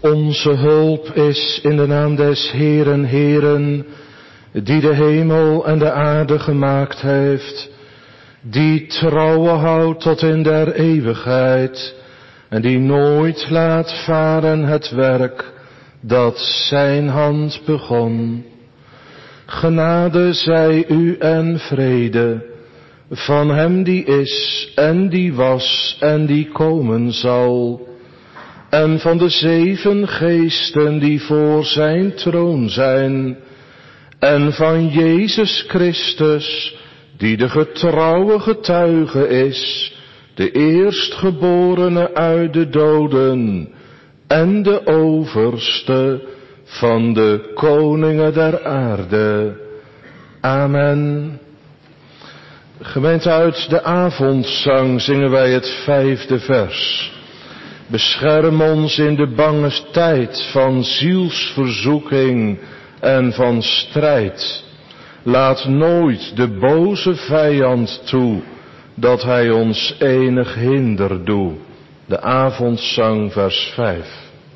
Onze hulp is in de naam des Heeren, Heeren, die de hemel en de aarde gemaakt heeft, die trouwen houdt tot in der eeuwigheid en die nooit laat varen het werk dat zijn hand begon. Genade zij u en vrede van hem die is en die was en die komen zal, en van de 7 geesten die voor zijn troon zijn, en van Jezus Christus, die de getrouwe getuige is, de eerstgeborene uit de doden en de overste van de koningen der aarde. Amen. Gemeente, uit de avondzang zingen wij het 5e vers. Bescherm ons in de bange tijd van zielsverzoeking en van strijd. Laat nooit de boze vijand toe, dat hij ons enig hinder doet. De avondzang, vers 5.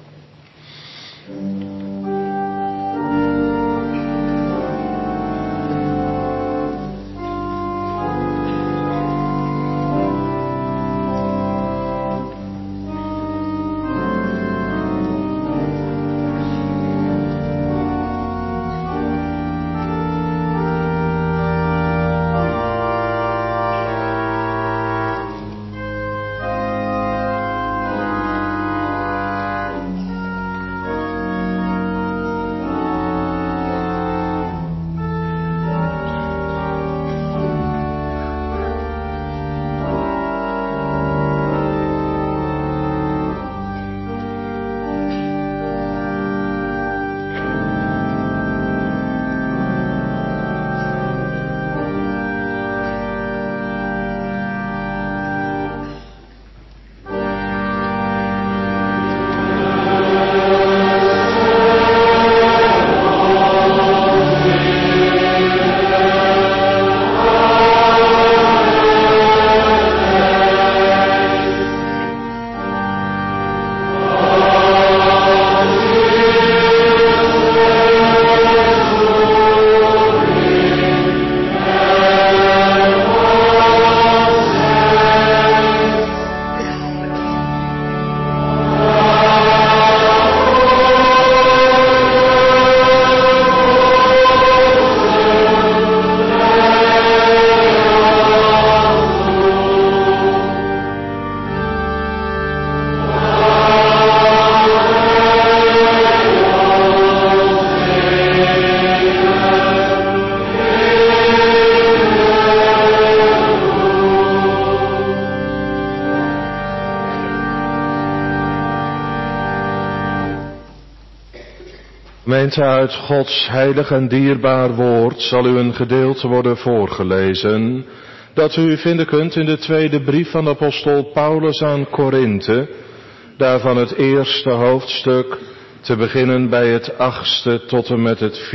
Gemeente, uit Gods heilig en dierbaar woord zal u een gedeelte worden voorgelezen, dat u vinden kunt in de 2e brief van de apostel Paulus aan Korinthe, daarvan het 1e hoofdstuk, te beginnen bij het 8e tot en met het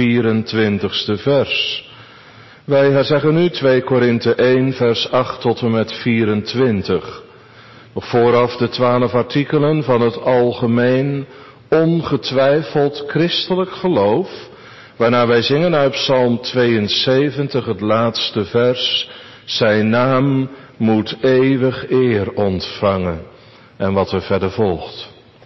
24e vers. Wij herzeggen nu 2 Korinthe 1 vers 8 tot en met 24. Nog vooraf de 12 artikelen van het algemeen, ongetwijfeld christelijk geloof, waarna wij zingen uit Psalm 72, het laatste vers, zijn naam moet eeuwig eer ontvangen. En wat er verder volgt.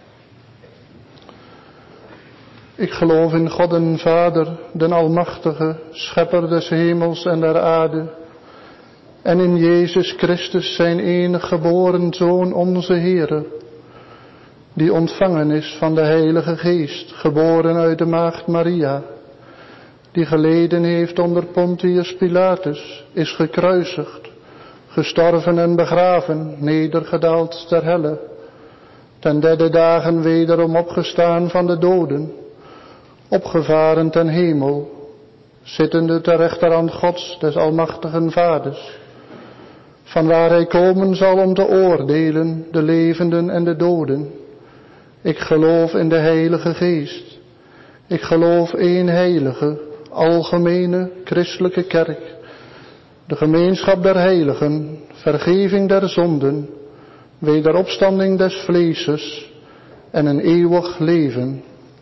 Ik geloof in God en Vader, den Almachtige, Schepper des hemels en der aarde, en in Jezus Christus, zijn enige geboren Zoon, onze Heere, die ontvangen is van de Heilige Geest, geboren uit de maagd Maria, die geleden heeft onder Pontius Pilatus, is gekruisigd, gestorven en begraven, nedergedaald ter helle, ten 3e dagen wederom opgestaan van de doden, opgevaren ten hemel, zittende ter rechterhand Gods, des almachtigen Vaders, vanwaar hij komen zal om te oordelen de levenden en de doden. Ik geloof in de Heilige Geest. Ik geloof één heilige, algemene, christelijke kerk, de gemeenschap der heiligen, vergeving der zonden, wederopstanding des vleeses en een eeuwig leven.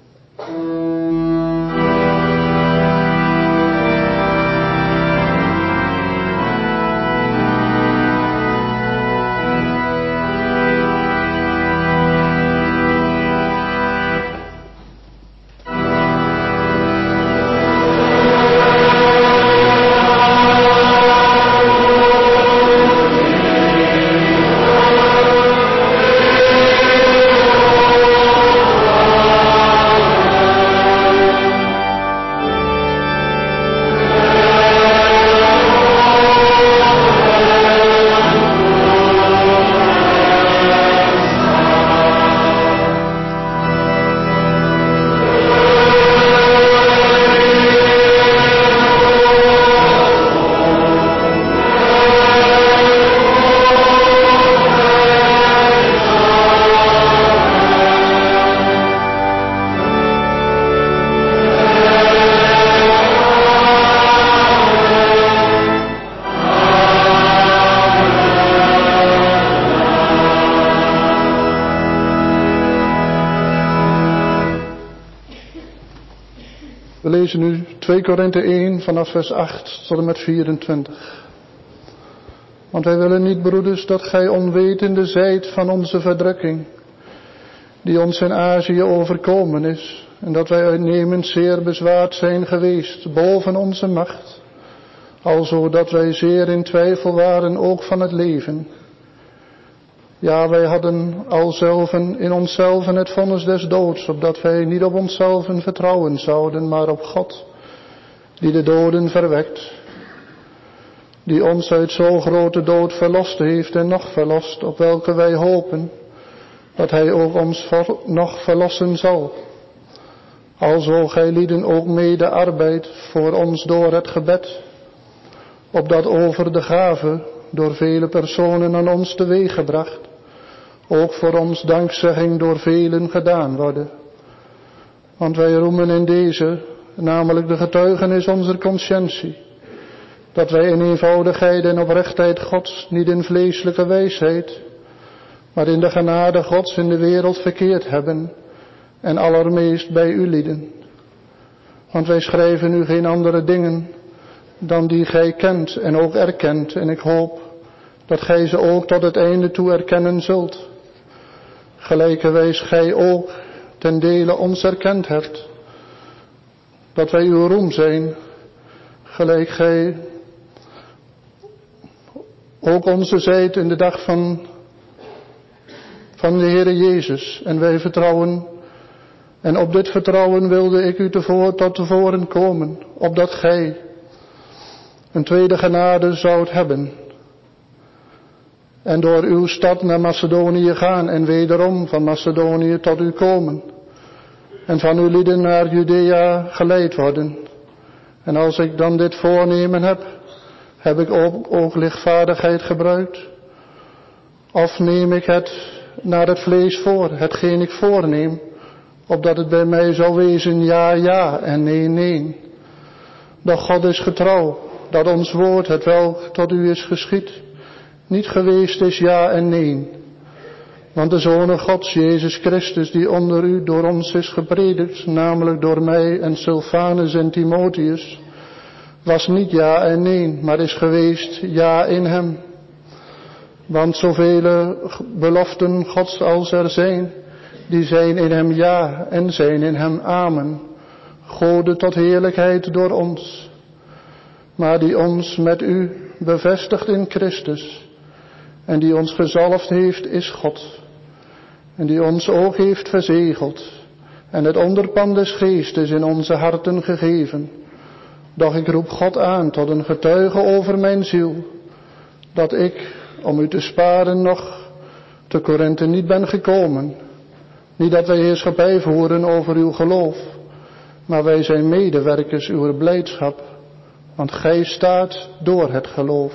We lezen nu 2 Korinthe 1 vanaf vers 8 tot en met 24. Want wij willen niet, broeders, dat gij onwetende zijt van onze verdrukking, die ons in Azië overkomen is, en dat wij uitnemend zeer bezwaard zijn geweest, boven onze macht, alzo dat wij zeer in twijfel waren ook van het leven. Ja, wij hadden alzelven in onszelven het vonnis des doods, opdat wij niet op onszelven vertrouwen zouden, maar op God, die de doden verwekt, die ons uit zo grote dood verlost heeft en nog verlost, op welke wij hopen, dat hij ook ons nog verlossen zal. Alzo gij lieden ook mede arbeid voor ons door het gebed, opdat over de gave door vele personen aan ons teweeggebracht, ook voor ons dankzegging door velen gedaan worden. Want wij roemen in deze, namelijk de getuigenis onze conscientie, dat wij in eenvoudigheid en oprechtheid Gods, niet in vleeselijke wijsheid, maar in de genade Gods in de wereld verkeerd hebben, en allermeest bij u lieden. Want wij schrijven u geen andere dingen dan die gij kent en ook erkent, en ik hoop dat gij ze ook tot het einde toe erkennen zult. Gelijkerwijs gij ook ten dele ons erkend hebt, dat wij uw roem zijn, gelijk gij ook onze zijt in de dag van de Heere Jezus. En wij vertrouwen, en op dit vertrouwen wilde ik u tot tevoren komen, opdat gij een tweede genade zoudt hebben, en door uw stad naar Macedonië gaan, en wederom van Macedonië tot u komen, en van uw lieden naar Judea geleid worden. En als ik dan dit voornemen heb ik ook lichtvaardigheid gebruikt? Of neem ik het naar het vlees voor, hetgeen ik voorneem, opdat het bij mij zou wezen ja, ja en nee, nee. Doch God is getrouw, dat ons woord, het welk tot u is geschied, niet geweest is ja en nee. Want de Zoon Gods, Jezus Christus, die onder u door ons is gepredikt, namelijk door mij en Silvanus en Timotheus, was niet ja en nee, maar is geweest ja in hem. Want zoveel beloften Gods als er zijn, die zijn in hem ja en zijn in hem amen. Gode tot heerlijkheid door ons, maar die ons met u bevestigt in Christus, en die ons gezalfd heeft is God, en die ons ook heeft verzegeld, en het onderpand des geestes in onze harten gegeven. Doch ik roep God aan tot een getuige over mijn ziel, dat ik, om u te sparen, nog te Korinthe niet ben gekomen. Niet dat wij heerschappij voeren over uw geloof, maar wij zijn medewerkers uw blijdschap, want gij staat door het geloof.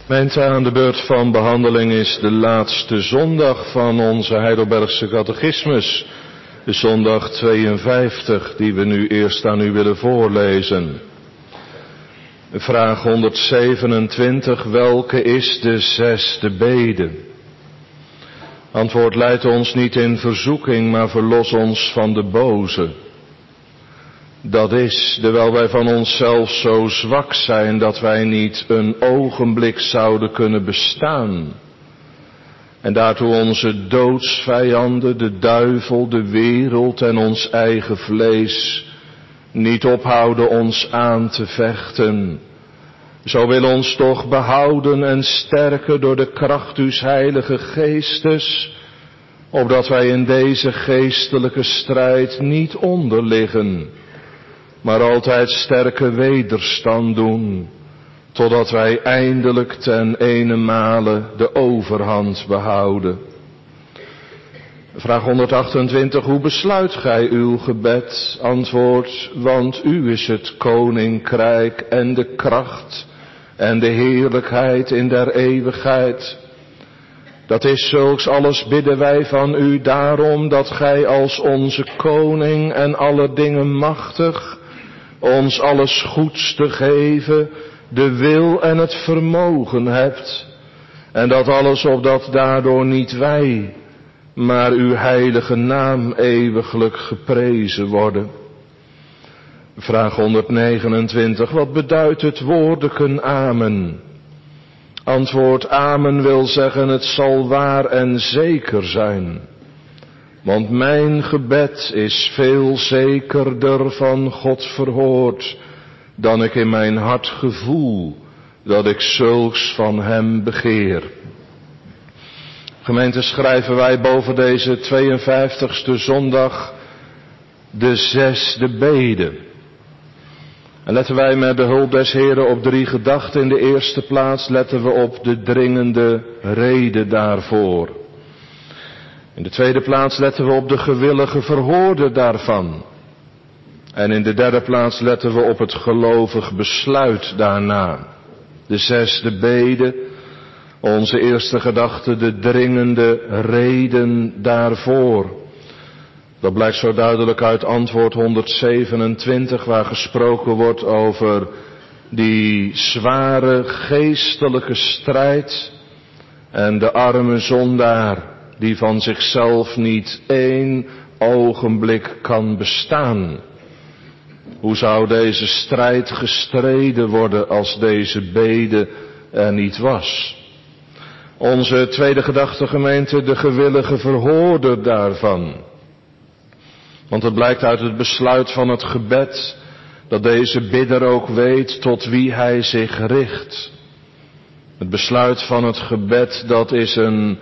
Gemeente, aan de beurt van behandeling is de laatste zondag van onze Heidelbergse catechismus. De zondag 52 die we nu eerst aan u willen voorlezen. Vraag 127, welke is de zesde bede? Antwoord, leid ons niet in verzoeking, maar verlos ons van de boze. Dat is, terwijl wij van onszelf zo zwak zijn dat wij niet een ogenblik zouden kunnen bestaan. En daartoe onze doodsvijanden, de duivel, de wereld en ons eigen vlees niet ophouden ons aan te vechten. Zo wil ons toch behouden en sterken door de kracht uws heilige geestes, opdat wij in deze geestelijke strijd niet onderliggen, maar altijd sterke wederstand doen, totdat wij eindelijk ten enemale de overhand behouden. Vraag 128, hoe besluit gij uw gebed? Antwoord, want u is het koninkrijk en de kracht en de heerlijkheid in der eeuwigheid. Dat is zulks alles bidden wij van u, daarom dat gij als onze koning en alle dingen machtig ons alles goeds te geven, de wil en het vermogen hebt, en dat alles opdat daardoor niet wij, maar uw heilige naam eeuwiglijk geprezen worden. Vraag 129, wat beduidt het woordeken amen? Antwoord, amen wil zeggen, het zal waar en zeker zijn. Want mijn gebed is veel zekerder van God verhoord, dan ik in mijn hart gevoel dat ik zulks van hem begeer. Gemeente, schrijven wij boven deze 52e zondag de zesde bede. En letten wij met de hulp des Heren op 3 gedachten. In de eerste plaats letten we op de dringende reden daarvoor. In de tweede plaats letten we op de gewillige verhoorde daarvan. En in de derde plaats letten we op het gelovig besluit daarna. De zesde bede, onze eerste gedachte, de dringende reden daarvoor. Dat blijkt zo duidelijk uit antwoord 127, waar gesproken wordt over die zware geestelijke strijd en de arme zondaar die van zichzelf niet 1 ogenblik kan bestaan. Hoe zou deze strijd gestreden worden als deze bede er niet was? Onze tweede gedachte, gemeente, de gewillige verhoorder daarvan. Want het blijkt uit het besluit van het gebed dat deze bidder ook weet tot wie hij zich richt. Het besluit van het gebed, dat is een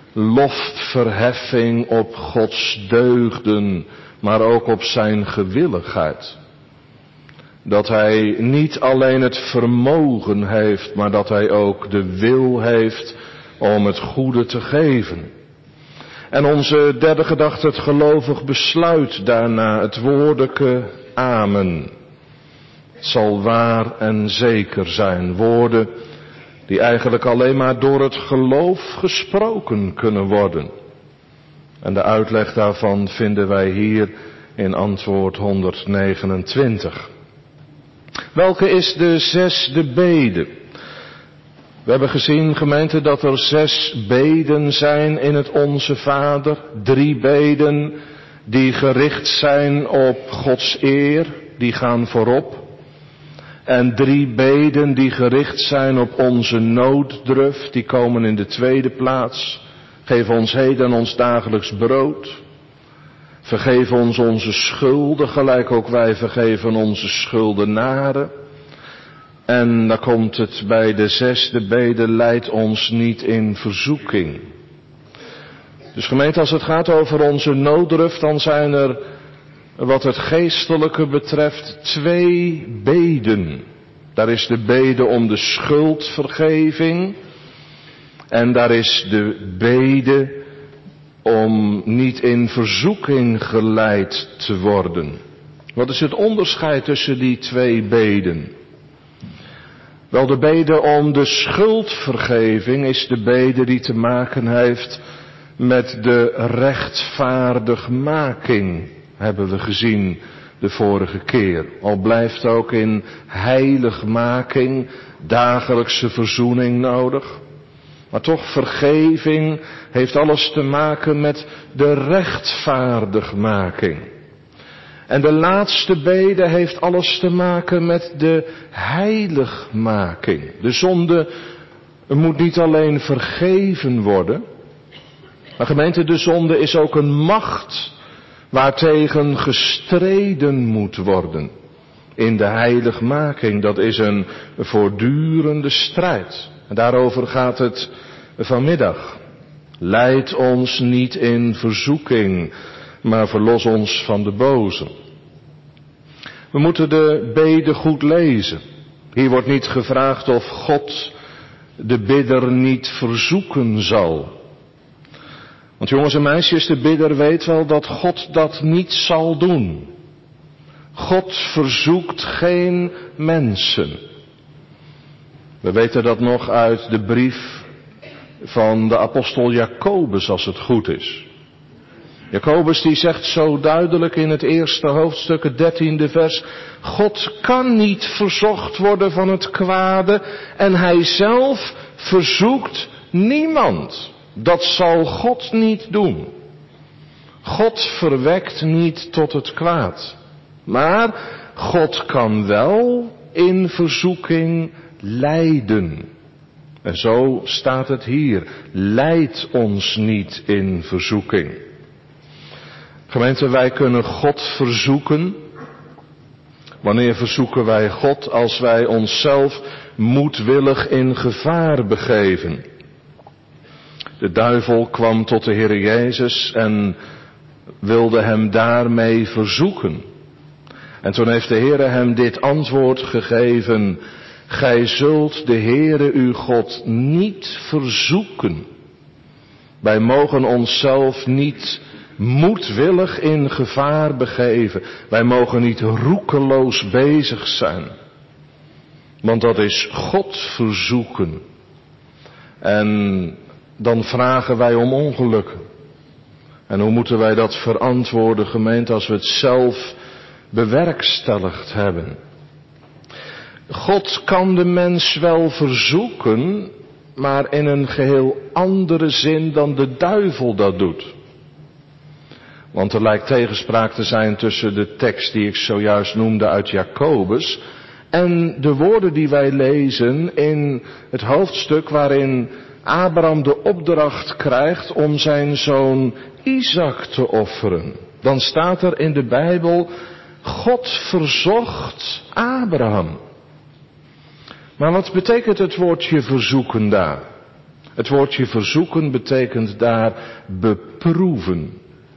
lofverheffing op Gods deugden, maar ook op zijn gewilligheid. Dat hij niet alleen het vermogen heeft, maar dat hij ook de wil heeft om het goede te geven. En onze derde gedachte, het gelovig besluit daarna, het woordeke amen. Het zal waar en zeker zijn. Woorden die eigenlijk alleen maar door het geloof gesproken kunnen worden. En de uitleg daarvan vinden wij hier in antwoord 129. Welke is de zesde bede? We hebben gezien, gemeente, dat er 6 beden zijn in het Onze Vader. 3 beden die gericht zijn op Gods eer, die gaan voorop. En 3 beden die gericht zijn op onze nooddruf, die komen in de tweede plaats. Geef ons heden ons dagelijks brood. Vergeef ons onze schulden, gelijk ook wij vergeven onze schuldenaren. En dan komt het bij de zesde bede, leid ons niet in verzoeking. Dus gemeente, als het gaat over onze nooddruf, dan zijn er, wat het geestelijke betreft, 2 beden. Daar is de bede om de schuldvergeving. En daar is de bede om niet in verzoeking geleid te worden. Wat is het onderscheid tussen die 2 beden? Wel, de bede om de schuldvergeving is de bede die te maken heeft met de rechtvaardigmaking, hebben we gezien de vorige keer. Al blijft ook in heiligmaking dagelijkse verzoening nodig. Maar toch, vergeving heeft alles te maken met de rechtvaardigmaking. En de laatste bede heeft alles te maken met de heiligmaking. De zonde moet niet alleen vergeven worden, maar gemeente, de zonde is ook een macht waartegen gestreden moet worden. In de heiligmaking, dat is een voortdurende strijd. En daarover gaat het vanmiddag. Leid ons niet in verzoeking, maar verlos ons van de boze. We moeten de bede goed lezen. Hier wordt niet gevraagd of God de bidder niet verzoeken zal. Want jongens en meisjes, de bidder weet wel dat God dat niet zal doen. God verzoekt geen mensen. We weten dat nog uit de brief van de apostel Jacobus, als het goed is. Jacobus die zegt zo duidelijk in het eerste hoofdstuk, het 13e vers, God kan niet verzocht worden van het kwade en hij zelf verzoekt niemand. Dat zal God niet doen. God verwekt niet tot het kwaad. Maar God kan wel in verzoeking leiden. En zo staat het hier. Leid ons niet in verzoeking. Gemeente, wij kunnen God verzoeken. Wanneer verzoeken wij God? Als wij onszelf moedwillig in gevaar begeven. De duivel kwam tot de Heer Jezus en wilde hem daarmee verzoeken. En toen heeft de Heer hem dit antwoord gegeven: gij zult de Heere uw God niet verzoeken. Wij mogen onszelf niet moedwillig in gevaar begeven. Wij mogen niet roekeloos bezig zijn. Want dat is God verzoeken. En dan vragen wij om ongelukken. En hoe moeten wij dat verantwoorden, gemeente, als we het zelf bewerkstelligd hebben? God kan de mens wel verzoeken, maar in een geheel andere zin dan de duivel dat doet. Want er lijkt tegenspraak te zijn tussen de tekst die ik zojuist noemde uit Jacobus en de woorden die wij lezen in het hoofdstuk waarin Abraham de opdracht krijgt om zijn zoon Isaac te offeren. Dan staat er in de Bijbel: God verzocht Abraham. Maar wat betekent het woordje verzoeken daar? Het woordje verzoeken betekent daar beproeven.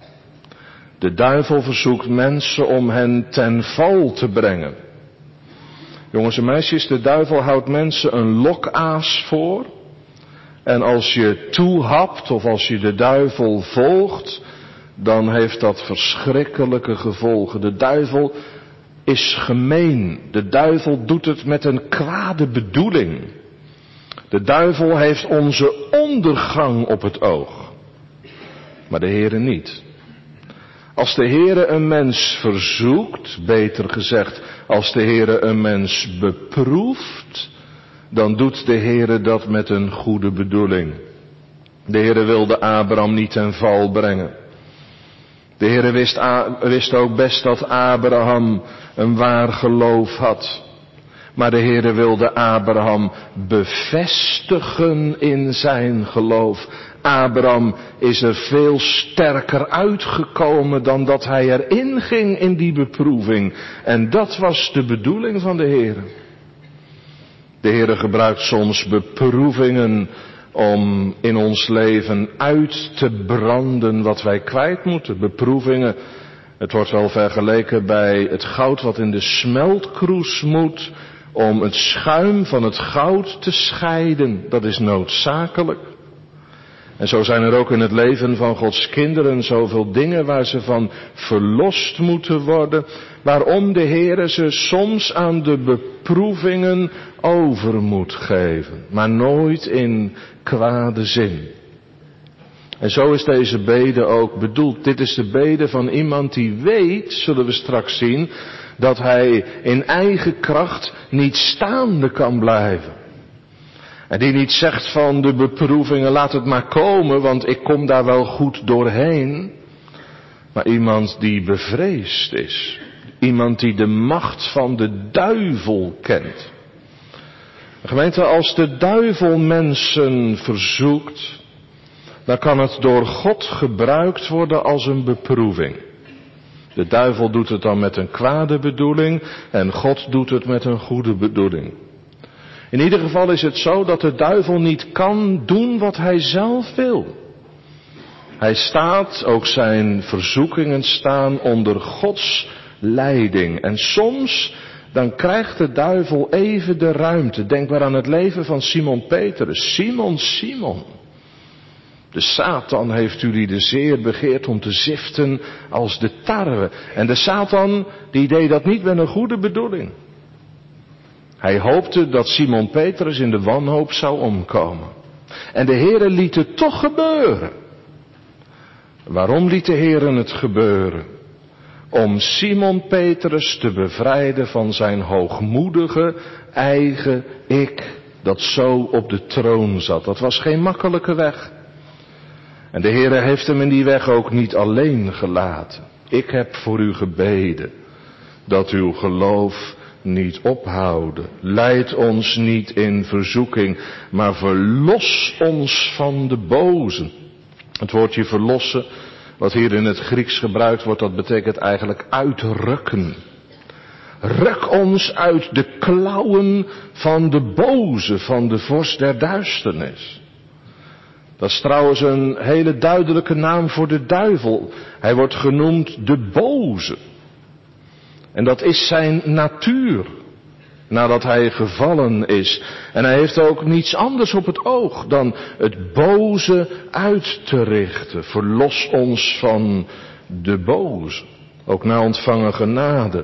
De duivel verzoekt mensen om hen ten val te brengen. Jongens en meisjes, de duivel houdt mensen een lokaas voor. En als je toehapt of als je de duivel volgt, dan heeft dat verschrikkelijke gevolgen. De duivel is gemeen. De duivel doet het met een kwade bedoeling. De duivel heeft onze ondergang op het oog. Maar de Heere niet. Als de Heere een mens verzoekt, beter gezegd, als de Heere een mens beproeft, dan doet de Heere dat met een goede bedoeling. De Heere wilde Abraham niet ten val brengen. De Heere wist ook best dat Abraham een waar geloof had. Maar de Heere wilde Abraham bevestigen in zijn geloof. Abraham is er veel sterker uitgekomen dan dat hij erin ging in die beproeving. En dat was de bedoeling van de Heere. De Heere gebruikt soms beproevingen om in ons leven uit te branden wat wij kwijt moeten. Beproevingen, het wordt wel vergeleken bij het goud wat in de smeltkroes moet om het schuim van het goud te scheiden. Dat is noodzakelijk. En zo zijn er ook in het leven van Gods kinderen zoveel dingen waar ze van verlost moeten worden, waarom de Heere ze soms aan de beproevingen over moet geven, maar nooit in kwade zin. En zo is deze bede ook bedoeld. Dit is de bede van iemand die weet, zullen we straks zien, dat hij in eigen kracht niet staande kan blijven. En die niet zegt van de beproevingen, laat het maar komen, want ik kom daar wel goed doorheen. Maar iemand die bevreesd is. Iemand die de macht van de duivel kent. Gemeente, als de duivel mensen verzoekt, dan kan het door God gebruikt worden als een beproeving. De duivel doet het dan met een kwade bedoeling en God doet het met een goede bedoeling. In ieder geval is het zo dat de duivel niet kan doen wat hij zelf wil. Hij staat, ook zijn verzoekingen staan onder Gods leiding. En soms, dan krijgt de duivel even de ruimte. Denk maar aan het leven van Simon Petrus. Simon, Simon. De Satan heeft jullie de zeer begeerd om te ziften als de tarwe. En de Satan, die deed dat niet met een goede bedoeling. Hij hoopte dat Simon Petrus in de wanhoop zou omkomen. En de Heere liet het toch gebeuren. Waarom liet de Heere het gebeuren? Om Simon Petrus te bevrijden van zijn hoogmoedige eigen ik, dat zo op de troon zat. Dat was geen makkelijke weg. En de Heere heeft hem in die weg ook niet alleen gelaten. Ik heb voor u gebeden, dat uw geloof niet ophouden. Leid ons niet in verzoeking, maar verlos ons van de boze. Het woordje verlossen, wat hier in het Grieks gebruikt wordt, dat betekent eigenlijk uitrukken. Ruk ons uit de klauwen van de boze, van de vorst der duisternis. Dat is trouwens een hele duidelijke naam voor de duivel. Hij wordt genoemd de boze. En dat is zijn natuur, nadat hij gevallen is. En hij heeft ook niets anders op het oog dan het boze uit te richten. Verlos ons van de boze. Ook na ontvangen genade.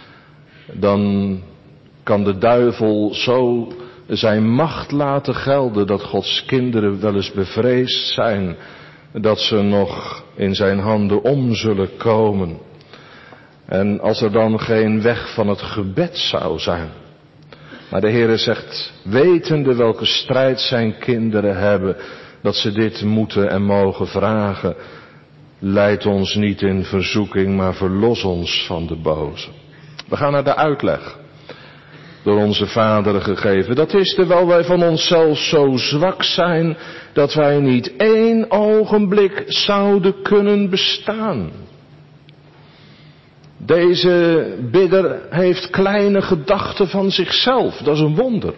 Dan kan de duivel zo zijn macht laten gelden dat Gods kinderen wel eens bevreesd zijn dat ze nog in zijn handen om zullen komen. En als er dan geen weg van het gebed zou zijn. Maar de Heere zegt, wetende welke strijd zijn kinderen hebben, dat ze dit moeten en mogen vragen. Leid ons niet in verzoeking, maar verlos ons van de boze. We gaan naar de uitleg. Door onze Vader gegeven. Dat is terwijl wij van onszelf zo zwak zijn, dat wij niet 1 ogenblik zouden kunnen bestaan. Deze bidder heeft kleine gedachten van zichzelf. Dat is een wonder.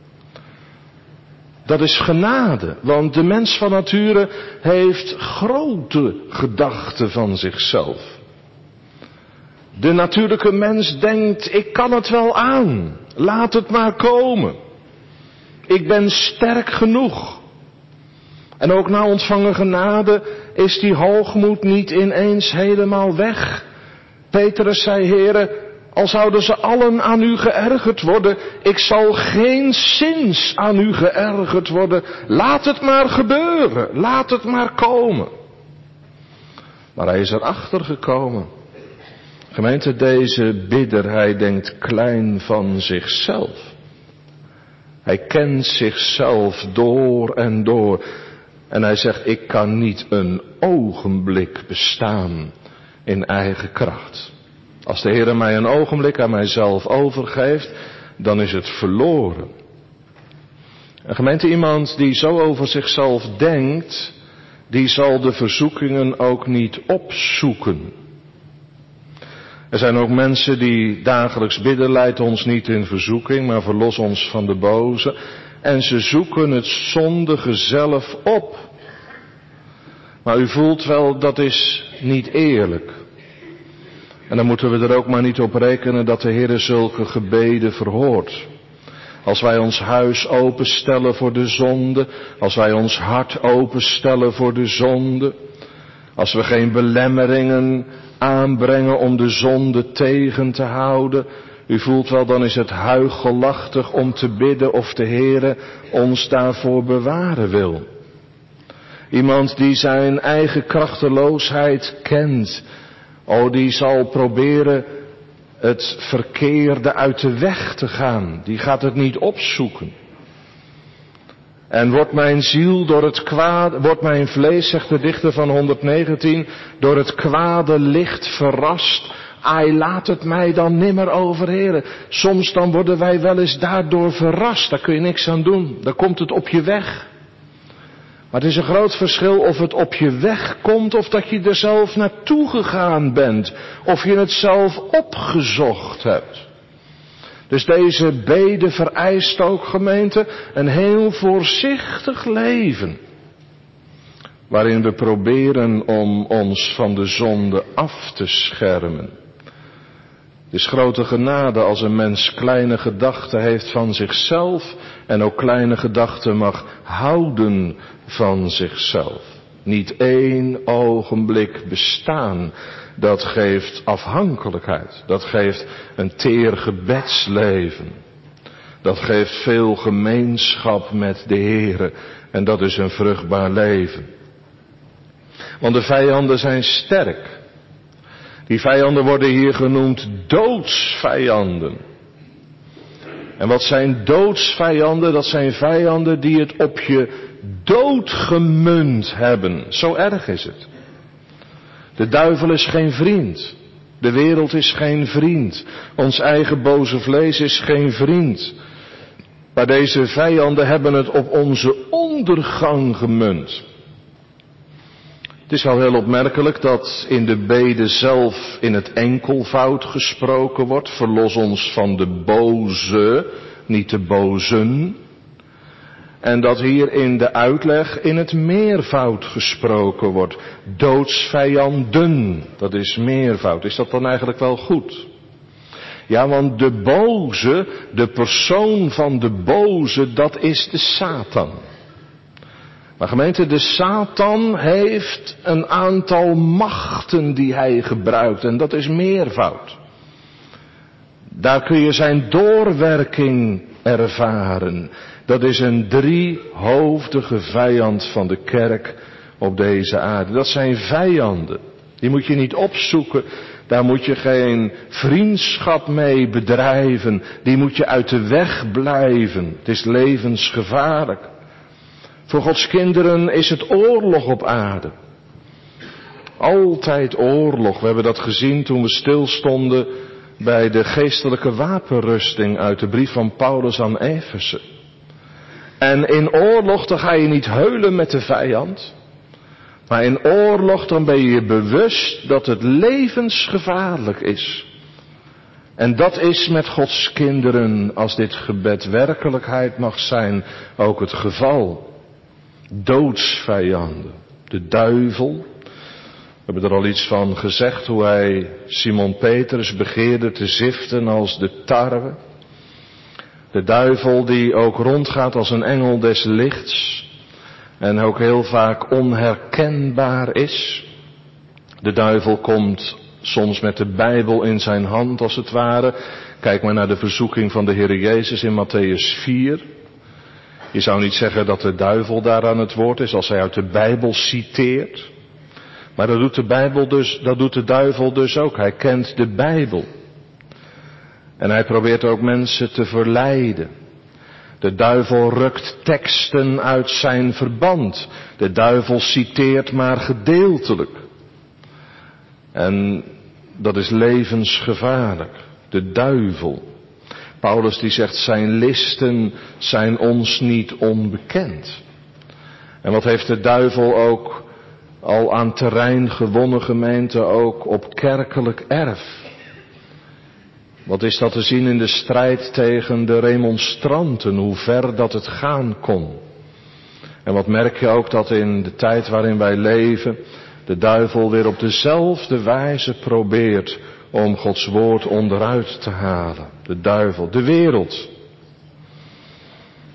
Dat is genade. Want de mens van nature heeft grote gedachten van zichzelf. De natuurlijke mens denkt, ik kan het wel aan. Laat het maar komen. Ik ben sterk genoeg. En ook na ontvangen genade is die hoogmoed niet ineens helemaal weg. Petrus zei, Heere, al zouden ze allen aan u geërgerd worden, ik zal geenszins aan u geërgerd worden. Laat het maar gebeuren, laat het maar komen. Maar hij is erachter gekomen. Gemeente, deze bidder, hij denkt klein van zichzelf. Hij kent zichzelf door en door. En hij zegt, ik kan niet een ogenblik bestaan in eigen kracht. Als de Heer mij een ogenblik aan mijzelf overgeeft, dan is het verloren. En gemeente, iemand die zo over zichzelf denkt, die zal de verzoekingen ook niet opzoeken. Er zijn ook mensen die dagelijks bidden, leid ons niet in verzoeking, maar verlos ons van de boze. En ze zoeken het zondige zelf op. Maar u voelt wel, dat is niet eerlijk. En dan moeten we er ook maar niet op rekenen dat de Heer zulke gebeden verhoort. Als wij ons huis openstellen voor de zonde, als wij ons hart openstellen voor de zonde, als we geen belemmeringen aanbrengen om de zonde tegen te houden, u voelt wel, dan is het huichelachtig om te bidden of de Heere ons daarvoor bewaren wil. Iemand die zijn eigen krachteloosheid kent, die zal proberen het verkeerde uit de weg te gaan. Die gaat het niet opzoeken. En wordt mijn ziel door het kwade, wordt mijn vlees, zegt de dichter van 119, door het kwade licht verrast. Ai, laat het mij dan nimmer overheren. Soms dan worden wij wel eens daardoor verrast. Daar kun je niks aan doen. Dan komt het op je weg. Maar het is een groot verschil of het op je weg komt of dat je er zelf naartoe gegaan bent. Of je het zelf opgezocht hebt. Dus deze bede vereist ook, gemeente, een heel voorzichtig leven. Waarin we proberen om ons van de zonde af te schermen. Het is grote genade als een mens kleine gedachten heeft van zichzelf en ook kleine gedachten mag houden van zichzelf. Niet één ogenblik bestaan, dat geeft afhankelijkheid. Dat geeft een teer gebedsleven. Dat geeft veel gemeenschap met de Heere en dat is een vruchtbaar leven. Want de vijanden zijn sterk. Die vijanden worden hier genoemd doodsvijanden. En wat zijn doodsvijanden? Dat zijn vijanden die het op je dood gemunt hebben. Zo erg is het. De duivel is geen vriend. De wereld is geen vriend. Ons eigen boze vlees is geen vriend. Maar deze vijanden hebben het op onze ondergang gemunt. Het is wel heel opmerkelijk dat in de bede zelf in het enkelvoud gesproken wordt. Verlos ons van de boze, niet de bozen. En dat hier in de uitleg in het meervoud gesproken wordt. Doodsvijanden, dat is meervoud. Is dat dan eigenlijk wel goed? Ja, want de boze, de persoon van de boze, dat is de Satan. Maar gemeente, de Satan heeft een aantal machten die hij gebruikt en dat is meervoud. Daar kun je zijn doorwerking ervaren. Dat is een driehoofdige vijand van de kerk op deze aarde. Dat zijn vijanden. Die moet je niet opzoeken. Daar moet je geen vriendschap mee bedrijven. Die moet je uit de weg blijven. Het is levensgevaarlijk. Voor Gods kinderen is het oorlog op aarde. Altijd oorlog. We hebben dat gezien toen we stilstonden bij de geestelijke wapenrusting uit de brief van Paulus aan Efeze. En in oorlog dan ga je niet heulen met de vijand. Maar in oorlog dan ben je je bewust dat het levensgevaarlijk is. En dat is met Gods kinderen, als dit gebed werkelijkheid mag zijn, ook het geval. Doodsvijanden. De duivel. We hebben er al iets van gezegd hoe hij Simon Petrus begeerde te ziften als de tarwe. De duivel die ook rondgaat als een engel des lichts. En ook heel vaak onherkenbaar is. De duivel komt soms met de Bijbel in zijn hand als het ware. Kijk maar naar de verzoeking van de Heer Jezus in Matthäus 4. Je zou niet zeggen dat de duivel daar aan het woord is als hij uit de Bijbel citeert. Maar dat doet de duivel dus ook. Hij kent de Bijbel. En hij probeert ook mensen te verleiden. De duivel rukt teksten uit zijn verband. De duivel citeert maar gedeeltelijk. En dat is levensgevaarlijk. De duivel. Paulus die zegt, zijn listen zijn ons niet onbekend. En wat heeft de duivel ook al aan terrein gewonnen, gemeente, ook op kerkelijk erf. Wat is dat te zien in de strijd tegen de remonstranten, hoe ver dat het gaan kon. En wat merk je ook dat in de tijd waarin wij leven, de duivel weer op dezelfde wijze probeert om Gods woord onderuit te halen. De duivel, de wereld.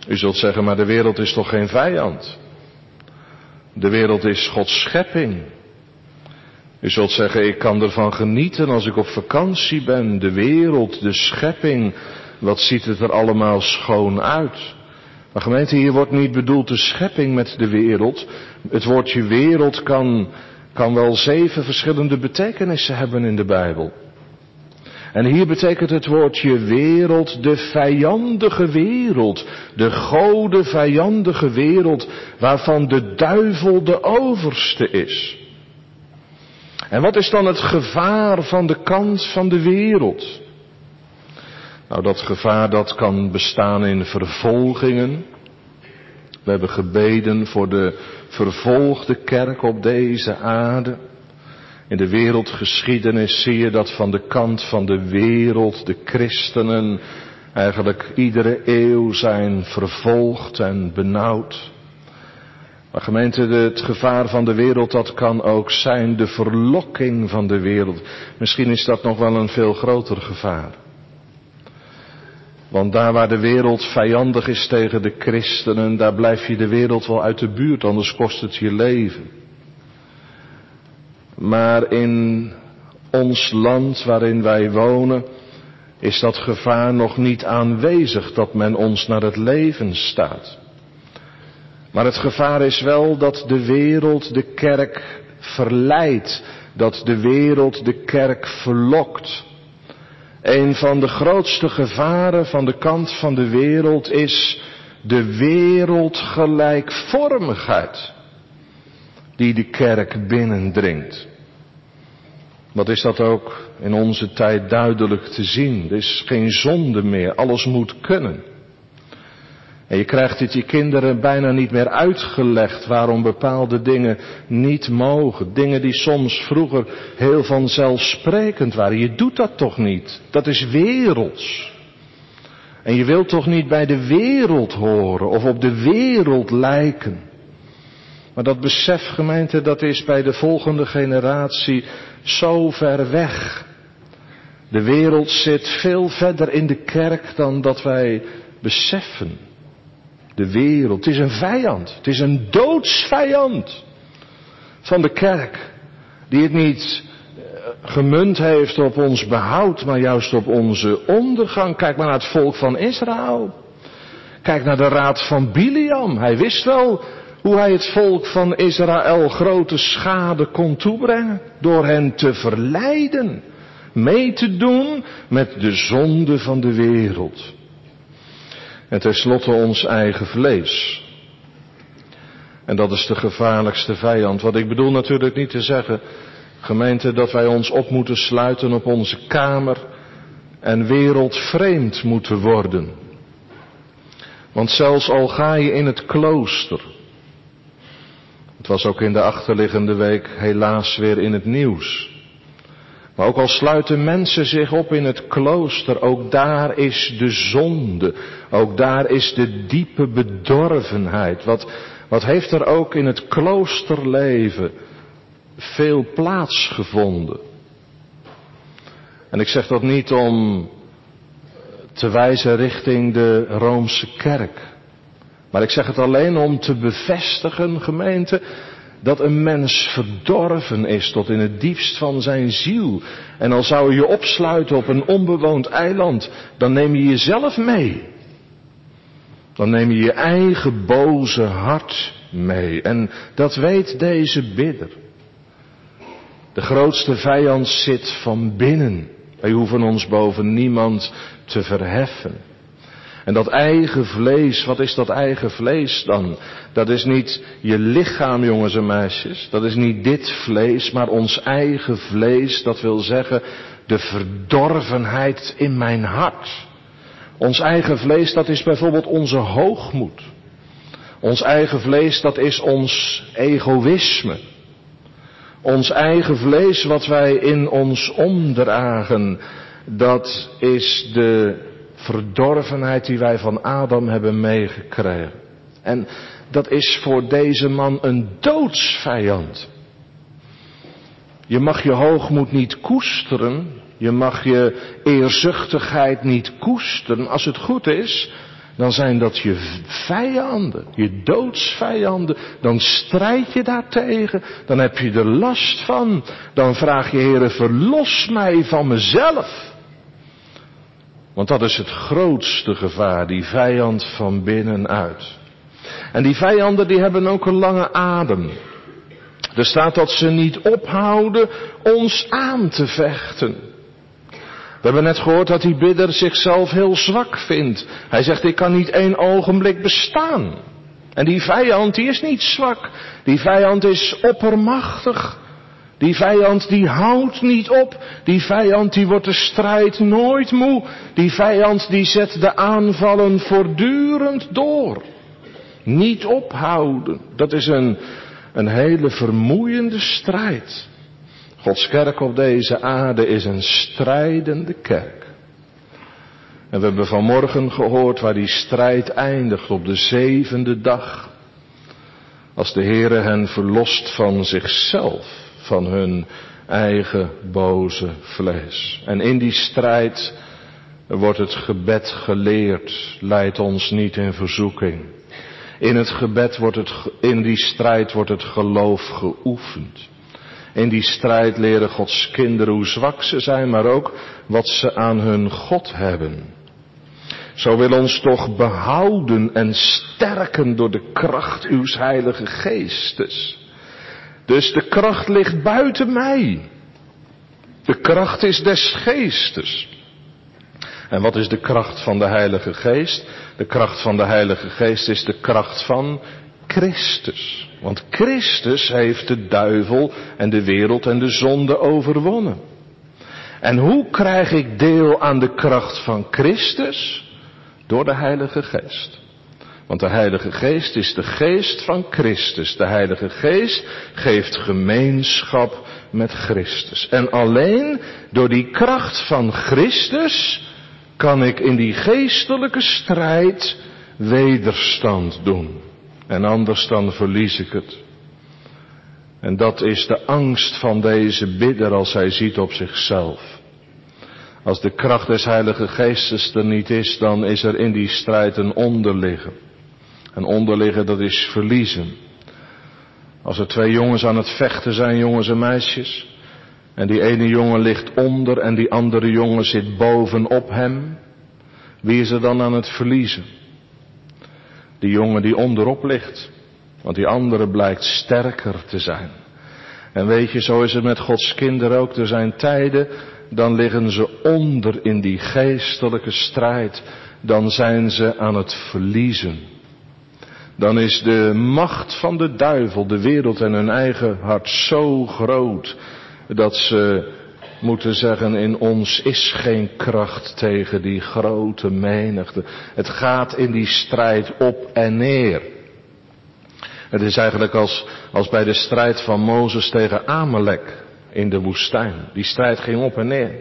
U zult zeggen, maar de wereld is toch geen vijand? De wereld is Gods schepping. U zult zeggen, ik kan ervan genieten als ik op vakantie ben. De wereld, de schepping, wat ziet het er allemaal schoon uit. Maar gemeente, hier wordt niet bedoeld de schepping met de wereld. Het woordje wereld kan wel 7 verschillende betekenissen hebben in de Bijbel. En hier betekent het woordje wereld de vijandige wereld. De gode vijandige wereld waarvan de duivel de overste is. En wat is dan het gevaar van de kant van de wereld? Nou, dat gevaar dat kan bestaan in vervolgingen. We hebben gebeden voor de vervolgde kerk op deze aarde. In de wereldgeschiedenis zie je dat van de kant van de wereld de christenen eigenlijk iedere eeuw zijn vervolgd en benauwd. Maar gemeente, het gevaar van de wereld, dat kan ook zijn de verlokking van de wereld. Misschien is dat nog wel een veel groter gevaar. Want daar waar de wereld vijandig is tegen de christenen, daar blijf je de wereld wel uit de buurt, anders kost het je leven. Maar in ons land waarin wij wonen, is dat gevaar nog niet aanwezig dat men ons naar het leven staat. Maar het gevaar is wel dat de wereld de kerk verleidt, dat de wereld de kerk verlokt. Een van de grootste gevaren van de kant van de wereld is de wereldgelijkvormigheid die de kerk binnendringt. Wat is dat ook in onze tijd duidelijk te zien? Er is geen zonde meer, alles moet kunnen. En je krijgt het je kinderen bijna niet meer uitgelegd waarom bepaalde dingen niet mogen. Dingen die soms vroeger heel vanzelfsprekend waren. Je doet dat toch niet? Dat is werelds. En je wilt toch niet bij de wereld horen of op de wereld lijken. Maar dat besef, gemeente, dat is bij de volgende generatie zo ver weg. De wereld zit veel verder in de kerk dan dat wij beseffen. De wereld, het is een vijand, het is een doodsvijand van de kerk. Die het niet gemunt heeft op ons behoud, maar juist op onze ondergang. Kijk maar naar het volk van Israël. Kijk naar de raad van Biliam. Hij wist wel hoe hij het volk van Israël grote schade kon toebrengen. Door hen te verleiden, mee te doen met de zonde van de wereld. En tenslotte ons eigen vlees. En dat is de gevaarlijkste vijand. Wat ik bedoel natuurlijk niet te zeggen, gemeente, dat wij ons op moeten sluiten op onze kamer en wereldvreemd moeten worden. Want zelfs al ga je in het klooster, het was ook in de achterliggende week helaas weer in het nieuws. Maar ook al sluiten mensen zich op in het klooster, ook daar is de zonde. Ook daar is de diepe bedorvenheid. Wat heeft er ook in het kloosterleven veel plaatsgevonden? En ik zeg dat niet om te wijzen richting de Roomse kerk. Maar ik zeg het alleen om te bevestigen, gemeente, dat een mens verdorven is tot in het diepst van zijn ziel. En al zou je je opsluiten op een onbewoond eiland, dan neem je jezelf mee. Dan neem je je eigen boze hart mee. En dat weet deze bidder. De grootste vijand zit van binnen. Wij hoeven ons boven niemand te verheffen. En dat eigen vlees, wat is dat eigen vlees dan? Dat is niet je lichaam, jongens en meisjes. Dat is niet dit vlees, maar ons eigen vlees. Dat wil zeggen de verdorvenheid in mijn hart. Ons eigen vlees, dat is bijvoorbeeld onze hoogmoed. Ons eigen vlees, dat is ons egoïsme. Ons eigen vlees, wat wij in ons omdragen, dat is de verdorvenheid die wij van Adam hebben meegekregen. En dat is voor deze man een doodsvijand. Je mag je hoogmoed niet koesteren. Je mag je eerzuchtigheid niet koesteren. Als het goed is, dan zijn dat je vijanden, je doodsvijanden. Dan strijd je daartegen, dan heb je er last van. Dan vraag je, Heere, verlos mij van mezelf. Want dat is het grootste gevaar, die vijand van binnenuit. En die vijanden die hebben ook een lange adem. Er staat dat ze niet ophouden ons aan te vechten. We hebben net gehoord dat die bidder zichzelf heel zwak vindt. Hij zegt, ik kan niet 1 ogenblik bestaan. En die vijand die is niet zwak. Die vijand is oppermachtig. Die vijand die houdt niet op. Die vijand die wordt de strijd nooit moe. Die vijand die zet de aanvallen voortdurend door. Niet ophouden. Dat is een hele vermoeiende strijd. Gods kerk op deze aarde is een strijdende kerk. En we hebben vanmorgen gehoord waar die strijd eindigt op de 7e dag. Als de Heere hen verlost van zichzelf, van hun eigen boze vlees. En in die strijd wordt het gebed geleerd, leidt ons niet in verzoeking. In het gebed in die strijd wordt het geloof geoefend. In die strijd leren Gods kinderen hoe zwak ze zijn, maar ook wat ze aan hun God hebben. Zo wil ons toch behouden en sterken door de kracht uws Heilige Geestes. Dus de kracht ligt buiten mij. De kracht is des Geestes. En wat is de kracht van de Heilige Geest? De kracht van de Heilige Geest is de kracht van Christus. Want Christus heeft de duivel en de wereld en de zonde overwonnen. En hoe krijg ik deel aan de kracht van Christus? Door de Heilige Geest. Want de Heilige Geest is de geest van Christus. De Heilige Geest geeft gemeenschap met Christus. En alleen door die kracht van Christus kan ik in die geestelijke strijd wederstand doen. En anders dan verlies ik het. En dat is de angst van deze bidder als hij ziet op zichzelf. Als de kracht des Heilige Geestes er niet is, dan is er in die strijd een onderliggen. En onderliggen, dat is verliezen. Als er 2 jongens aan het vechten zijn, jongens en meisjes. En die ene jongen ligt onder en die andere jongen zit bovenop hem. Wie is er dan aan het verliezen? Die jongen die onderop ligt. Want die andere blijkt sterker te zijn. En weet je, zo is het met Gods kinderen ook. Er zijn tijden, dan liggen ze onder in die geestelijke strijd. Dan zijn ze aan het verliezen. Dan is de macht van de duivel, de wereld en hun eigen hart zo groot, dat ze moeten zeggen, in ons is geen kracht tegen die grote menigte. Het gaat in die strijd op en neer. Het is eigenlijk als bij de strijd van Mozes tegen Amalek in de woestijn. Die strijd ging op en neer.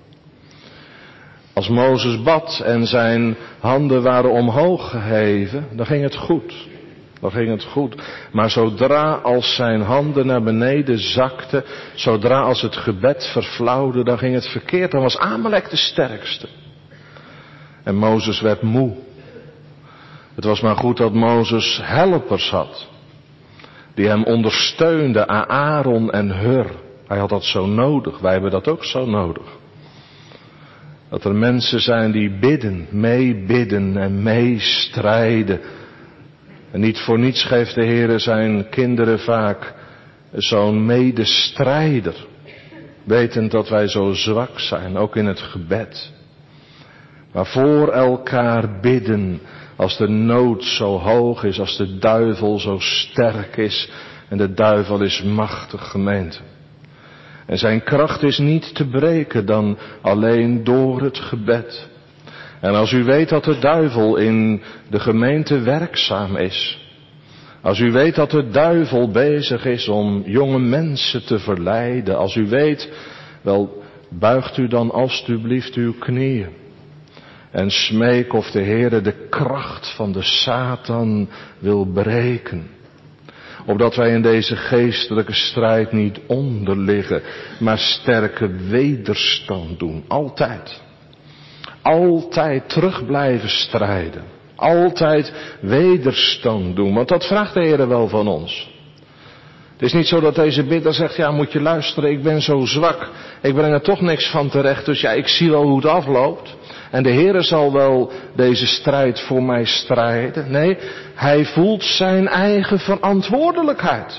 Als Mozes bad en zijn handen waren omhoog geheven, dan ging het goed. Dan ging het goed. Maar zodra als zijn handen naar beneden zakten, zodra als het gebed verflauwde, dan ging het verkeerd. Dan was Amalek de sterkste. En Mozes werd moe. Het was maar goed dat Mozes helpers had. Die hem ondersteunden, Aaron en Hur. Hij had dat zo nodig. Wij hebben dat ook zo nodig. Dat er mensen zijn die bidden, meebidden en meestrijden. En niet voor niets geeft de Heer zijn kinderen vaak zo'n medestrijder. Wetend dat wij zo zwak zijn, ook in het gebed. Maar voor elkaar bidden, als de nood zo hoog is, als de duivel zo sterk is. En de duivel is machtig, gemeente. En zijn kracht is niet te breken dan alleen door het gebed. En als u weet dat de duivel in de gemeente werkzaam is. Als u weet dat de duivel bezig is om jonge mensen te verleiden. Als u weet, wel, buigt u dan alstublieft uw knieën. En smeek of de Heere de kracht van de Satan wil breken. Opdat wij in deze geestelijke strijd niet onderliggen, maar sterke wederstand doen. Altijd. Altijd terug blijven strijden. Altijd wederstand doen, want dat vraagt de Heer wel van ons. Het is niet zo dat deze bidder zegt, ja moet je luisteren, ik ben zo zwak, ik breng er toch niks van terecht, dus ja ik zie wel hoe het afloopt. En de Heer zal wel deze strijd voor mij strijden. Nee, hij voelt zijn eigen verantwoordelijkheid.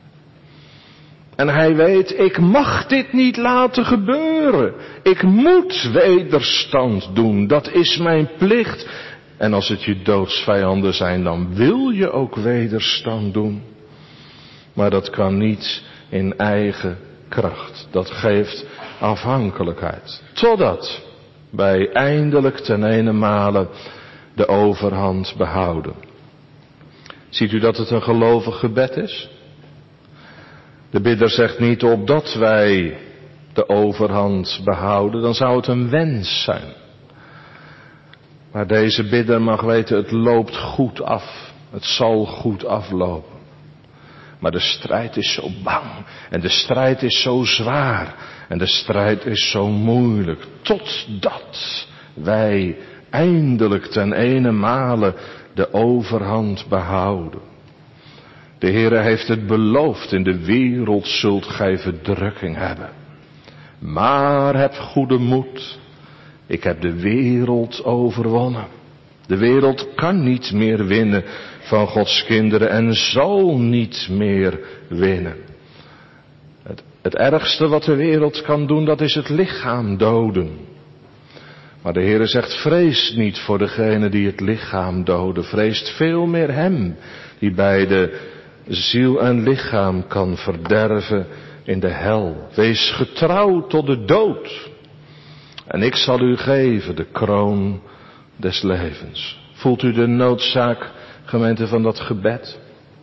En hij weet, ik mag dit niet laten gebeuren. Ik moet wederstand doen, dat is mijn plicht. En als het je doodsvijanden zijn, dan wil je ook wederstand doen. Maar dat kan niet in eigen kracht. Dat geeft afhankelijkheid. Totdat wij eindelijk ten ene de overhand behouden. Ziet u dat het een gelovig gebed is? De bidder zegt niet opdat wij de overhand behouden, dan zou het een wens zijn. Maar deze bidder mag weten, het loopt goed af. Het zal goed aflopen. Maar de strijd is zo bang. En de strijd is zo zwaar. En de strijd is zo moeilijk. Totdat wij eindelijk ten ene de overhand behouden. De Heere heeft het beloofd. In de wereld zult gij verdrukking hebben. Maar heb goede moed. Ik heb de wereld overwonnen. De wereld kan niet meer winnen van Gods kinderen en zal niet meer winnen. Het ergste wat de wereld kan doen, dat is het lichaam doden. Maar de Heere zegt, vrees niet voor degene die het lichaam doden. Vreest veel meer hem die beide ziel en lichaam kan verderven in de hel. Wees getrouw tot de dood. En ik zal u geven de kroon des levens. Voelt u de noodzaak, gemeente, van dat gebed?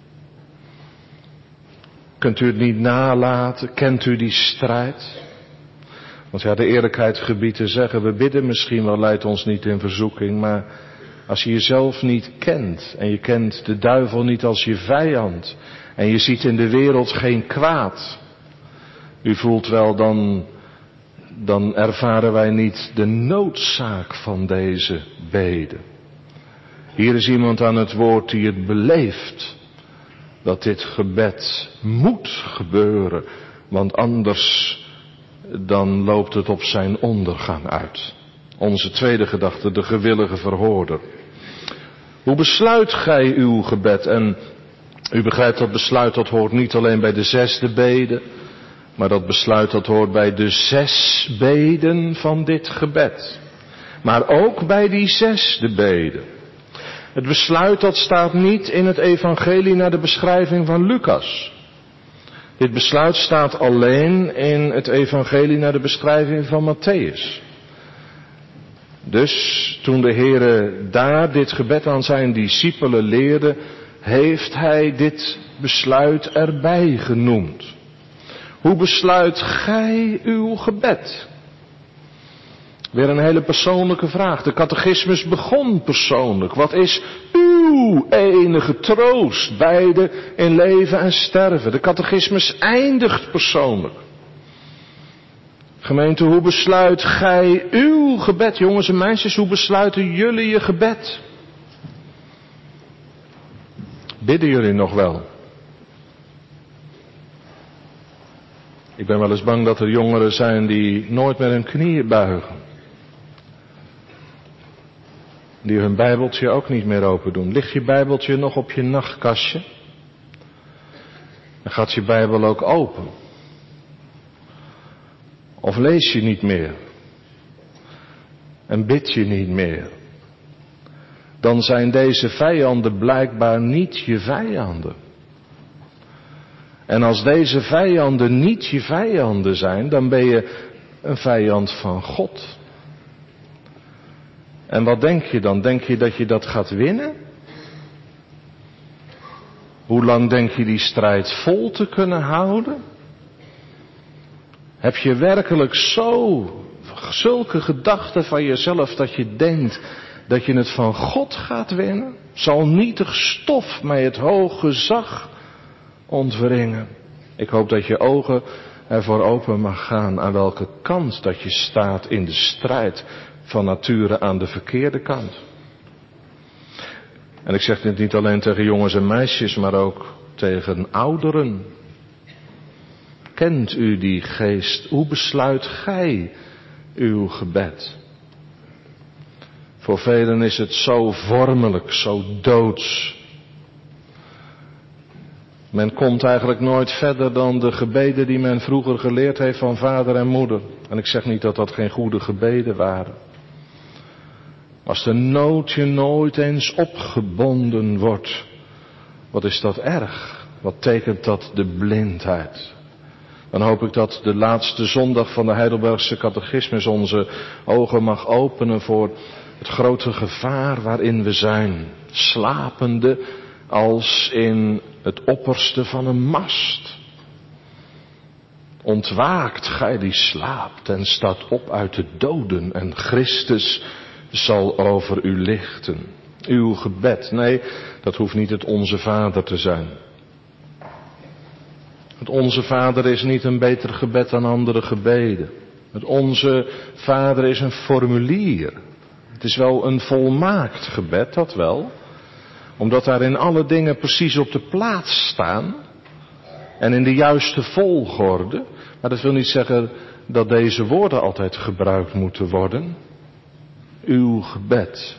Kunt u het niet nalaten? Kent u die strijd? Want ja, de eerlijkheid gebiedt te zeggen, we bidden misschien wel, leidt ons niet in verzoeking, maar als je jezelf niet kent en je kent de duivel niet als je vijand en je ziet in de wereld geen kwaad, u voelt wel, dan ervaren wij niet de noodzaak van deze bede. Hier is iemand aan het woord die het beleeft, dat dit gebed moet gebeuren, want anders dan loopt het op zijn ondergang uit. Onze tweede gedachte, de gewillige verhoorder. Hoe besluit gij uw gebed? En u begrijpt, dat besluit dat hoort niet alleen bij de 6e bede, maar dat besluit dat hoort bij de 6 beden van dit gebed. Maar ook bij die 6e bede. Het besluit dat staat niet in het evangelie naar de beschrijving van Lucas. Dit besluit staat alleen in het evangelie naar de beschrijving van Matthäus. Dus toen de Heere daar dit gebed aan zijn discipelen leerde, heeft hij dit besluit erbij genoemd. Hoe besluit gij uw gebed? Weer een hele persoonlijke vraag. De catechismus begon persoonlijk. Wat is uw enige troost, beide in leven en sterven? De catechismus eindigt persoonlijk. Gemeente, hoe besluit gij uw gebed? Jongens en meisjes, hoe besluiten jullie je gebed? Bidden jullie nog wel? Ik ben wel eens bang dat er jongeren zijn die nooit met hun knieën buigen. Die hun bijbeltje ook niet meer open doen. Ligt je bijbeltje nog op je nachtkastje? Dan gaat je bijbel ook open. Of lees je niet meer. En bid je niet meer. Dan zijn deze vijanden blijkbaar niet je vijanden. En als deze vijanden niet je vijanden zijn, dan ben je een vijand van God. En wat denk je dan? Denk je dat je dat gaat winnen? Hoe lang denk je die strijd vol te kunnen houden? Heb je werkelijk zulke gedachten van jezelf dat je denkt dat je het van God gaat winnen? Zal nietig stof mij het hoog gezag ontwringen? Ik hoop dat je ogen ervoor open mag gaan aan welke kant dat je staat in de strijd. Van nature aan de verkeerde kant. En ik zeg dit niet alleen tegen jongens en meisjes, maar ook tegen ouderen. Kent u die geest? Hoe besluit gij uw gebed? Voor velen is het zo vormelijk, zo doods. Men komt eigenlijk nooit verder dan de gebeden die men vroeger geleerd heeft van vader en moeder. En ik zeg niet dat dat geen goede gebeden waren. Als de noodje nooit eens opgebonden wordt, wat is dat erg? Wat tekent dat de blindheid? Dan hoop ik dat de laatste zondag van de Heidelbergse catechismus onze ogen mag openen voor het grote gevaar waarin we zijn. Slapende als in het opperste van een mast. Ontwaakt gij die slaapt en staat op uit de doden en Christus zal over u lichten. Uw gebed, nee, dat hoeft niet het Onze Vader te zijn. Het Onze Vader is niet een beter gebed dan andere gebeden. Het Onze Vader is een formulier. Het is wel een volmaakt gebed, dat wel. Omdat daar in alle dingen precies op de plaats staan. En in de juiste volgorde. Maar dat wil niet zeggen dat deze woorden altijd gebruikt moeten worden. Uw gebed.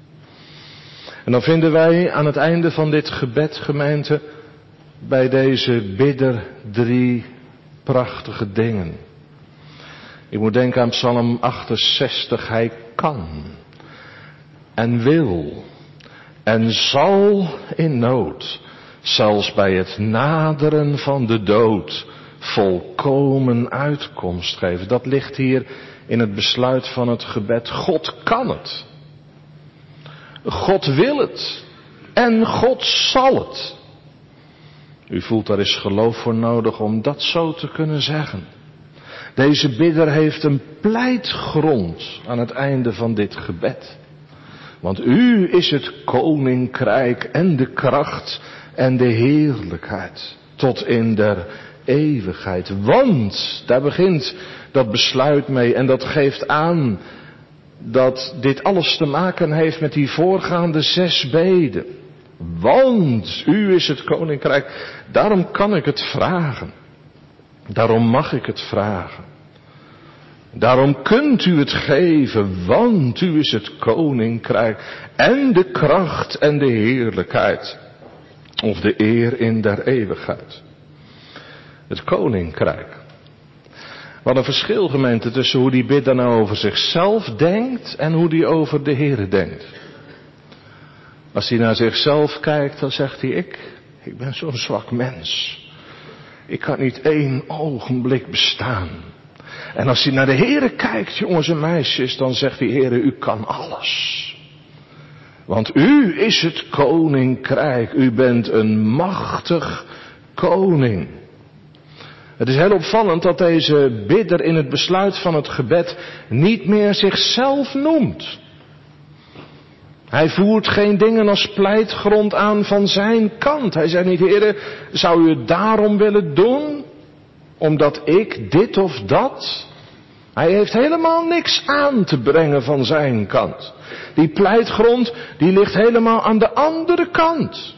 En dan vinden wij aan het einde van dit gebed, gemeente, bij deze bidder 3 prachtige dingen. Ik moet denken aan Psalm 68. Hij kan en wil en zal in nood, zelfs bij het naderen van de dood, volkomen uitkomst geven. Dat ligt hier in het besluit van het gebed. God kan het. God wil het. En God zal het. U voelt daar is geloof voor nodig om dat zo te kunnen zeggen. Deze bidder heeft een pleitgrond aan het einde van dit gebed. Want u is het koninkrijk en de kracht en de heerlijkheid tot in der eeuwigheid. Want, daar begint dat besluit mee en dat geeft aan dat dit alles te maken heeft met die voorgaande 6 beden. Want u is het koninkrijk, daarom kan ik het vragen. Daarom mag ik het vragen. Daarom kunt u het geven, want u is het koninkrijk en de kracht en de heerlijkheid. Of de eer in der eeuwigheid. Het koninkrijk. Wat een verschil, gemeente, tussen hoe die bidder nou over zichzelf denkt en hoe die over de Heere denkt. Als hij naar zichzelf kijkt, dan zegt hij, ik ben zo'n zwak mens. Ik kan niet 1 ogenblik bestaan. En als hij naar de Heere kijkt, jongens en meisjes, dan zegt hij, Heere, u kan alles. Want u is het koninkrijk, u bent een machtig koning. Het is heel opvallend dat deze bidder in het besluit van het gebed niet meer zichzelf noemt. Hij voert geen dingen als pleitgrond aan van zijn kant. Hij zegt niet, Heere, zou u het daarom willen doen? Omdat ik dit of dat? Hij heeft helemaal niks aan te brengen van zijn kant. Die pleitgrond, die ligt helemaal aan de andere kant.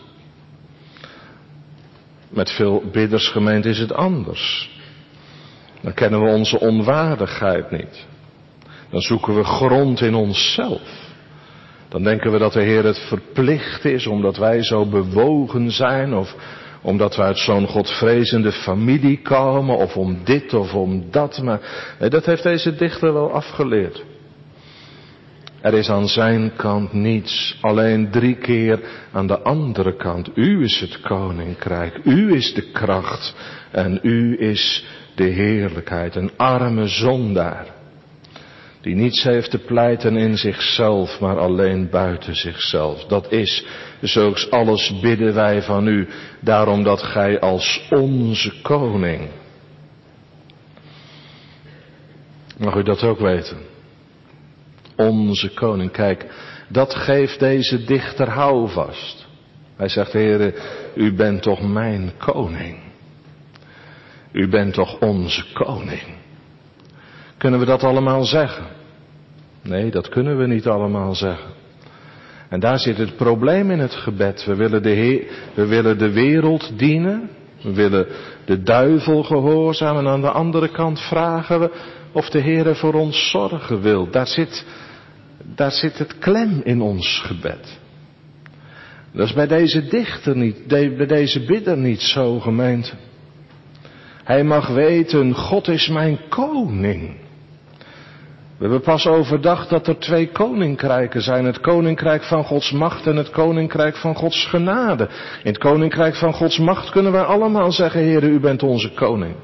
Met veel bidders, gemeente, is het anders. Dan kennen we onze onwaardigheid niet. Dan zoeken we grond in onszelf. Dan denken we dat de Heer het verplicht is omdat wij zo bewogen zijn of omdat we uit zo'n godvrezende familie komen of om dit of om dat. Maar dat heeft deze dichter wel afgeleerd. Er is aan zijn kant niets, alleen 3 keer aan de andere kant. U is het koninkrijk, u is de kracht en u is de heerlijkheid. Een arme zondaar die niets heeft te pleiten in zichzelf, maar alleen buiten zichzelf. Dat is, zulks alles bidden wij van u, daarom dat gij als onze koning. Mag u dat ook weten? Onze koning, kijk, dat geeft deze dichter houvast. Hij zegt, Heere, u bent toch mijn koning. U bent toch onze koning. Kunnen we dat allemaal zeggen? Nee, dat kunnen we niet allemaal zeggen. En daar zit het probleem in het gebed. We willen de wereld dienen. We willen de duivel gehoorzamen. En aan de andere kant vragen we of de Heere voor ons zorgen wil. Daar zit het klem in ons gebed. Dat is bij deze dichter niet, bij deze bidder niet zo, gemeente. Hij mag weten, God is mijn koning. We hebben pas overdacht dat er 2 koninkrijken zijn. Het koninkrijk van Gods macht en het koninkrijk van Gods genade. In het koninkrijk van Gods macht kunnen wij allemaal zeggen, Heere, u bent onze koning.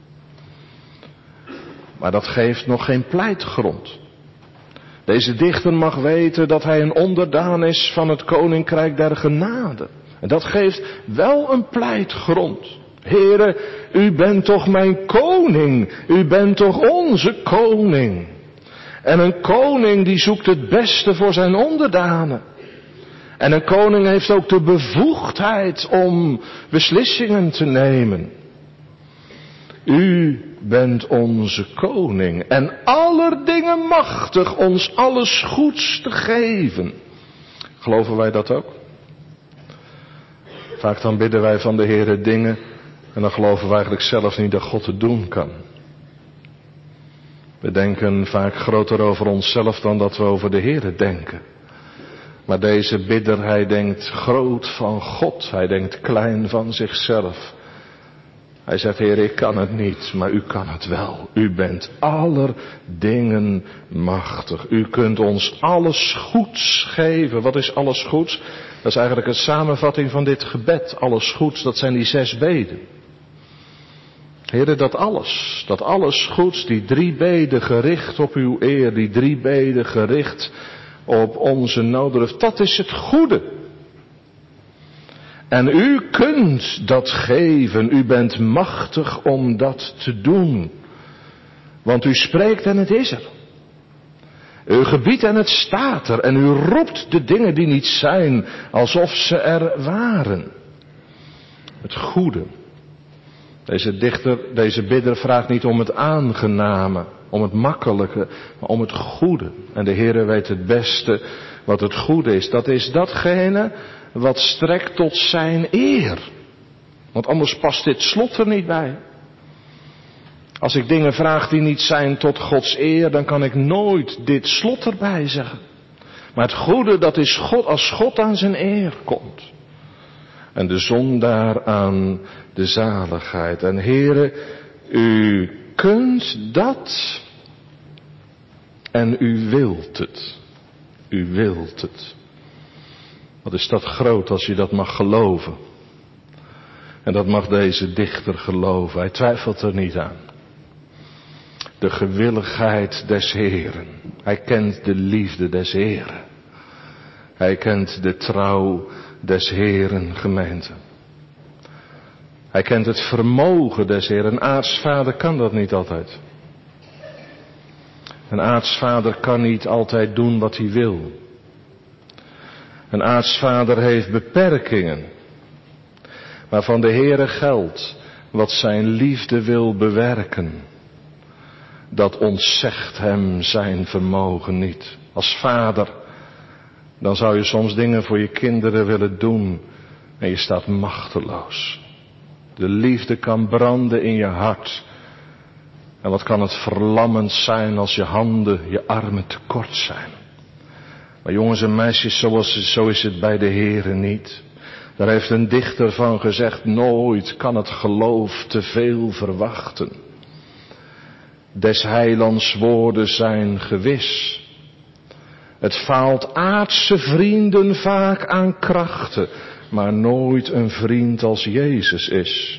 Maar dat geeft nog geen pleitgrond. Deze dichter mag weten dat hij een onderdaan is van het koninkrijk der genade. En dat geeft wel een pleitgrond. Heere, u bent toch mijn koning. U bent toch onze koning. En een koning die zoekt het beste voor zijn onderdanen. En een koning heeft ook de bevoegdheid om beslissingen te nemen. U bent onze koning en aller dingen machtig ons alles goeds te geven. Geloven wij dat ook? Vaak dan bidden wij van de Heere dingen en dan geloven we eigenlijk zelf niet dat God het doen kan. We denken vaak groter over onszelf dan dat we over de Heere denken. Maar deze bidder, hij denkt groot van God, hij denkt klein van zichzelf. Hij zegt, Heer, ik kan het niet, maar u kan het wel. U bent aller dingen machtig. U kunt ons alles goeds geven. Wat is alles goeds? Dat is eigenlijk een samenvatting van dit gebed. Alles goeds, dat zijn die 6 beden. Heer, dat alles goeds, die 3 beden gericht op uw eer, die 3 beden gericht op onze noden, dat is het goede. En u kunt dat geven, u bent machtig om dat te doen. Want u spreekt en het is er. U gebiedt en het staat er. En u roept de dingen die niet zijn, alsof ze er waren. Het goede. Deze dichter, deze bidder vraagt niet om het aangename, om het makkelijke, maar om het goede. En de Heere weet het beste wat het goede is. Dat is datgene wat strekt tot zijn eer. Want anders past dit slot er niet bij. Als ik dingen vraag die niet zijn tot Gods eer, dan kan ik nooit dit slot erbij zeggen. Maar het goede, dat is God, als God aan zijn eer komt. En de zondaar aan de zaligheid. En Heere, u kunt dat en u wilt het. U wilt het. Wat is dat groot als je dat mag geloven. En dat mag deze dichter geloven. Hij twijfelt er niet aan. De gewilligheid des Heeren. Hij kent de liefde des Heeren. Hij kent de trouw des Heeren, gemeente. Hij kent het vermogen des Heeren. Een aartsvader kan dat niet altijd. Een aartsvader kan niet altijd doen wat hij wil. Een aartsvader heeft beperkingen. Maar van de Heere geldt wat zijn liefde wil bewerken. Dat ontzegt hem zijn vermogen niet. Als vader, dan zou je soms dingen voor je kinderen willen doen. En je staat machteloos. De liefde kan branden in je hart. En wat kan het verlammend zijn als je handen, je armen tekort zijn. Maar jongens en meisjes, zo is het bij de Heere niet. Daar heeft een dichter van gezegd, nooit kan het geloof te veel verwachten. Des heilands woorden zijn gewis. Het faalt aardse vrienden vaak aan krachten, maar nooit een vriend als Jezus is.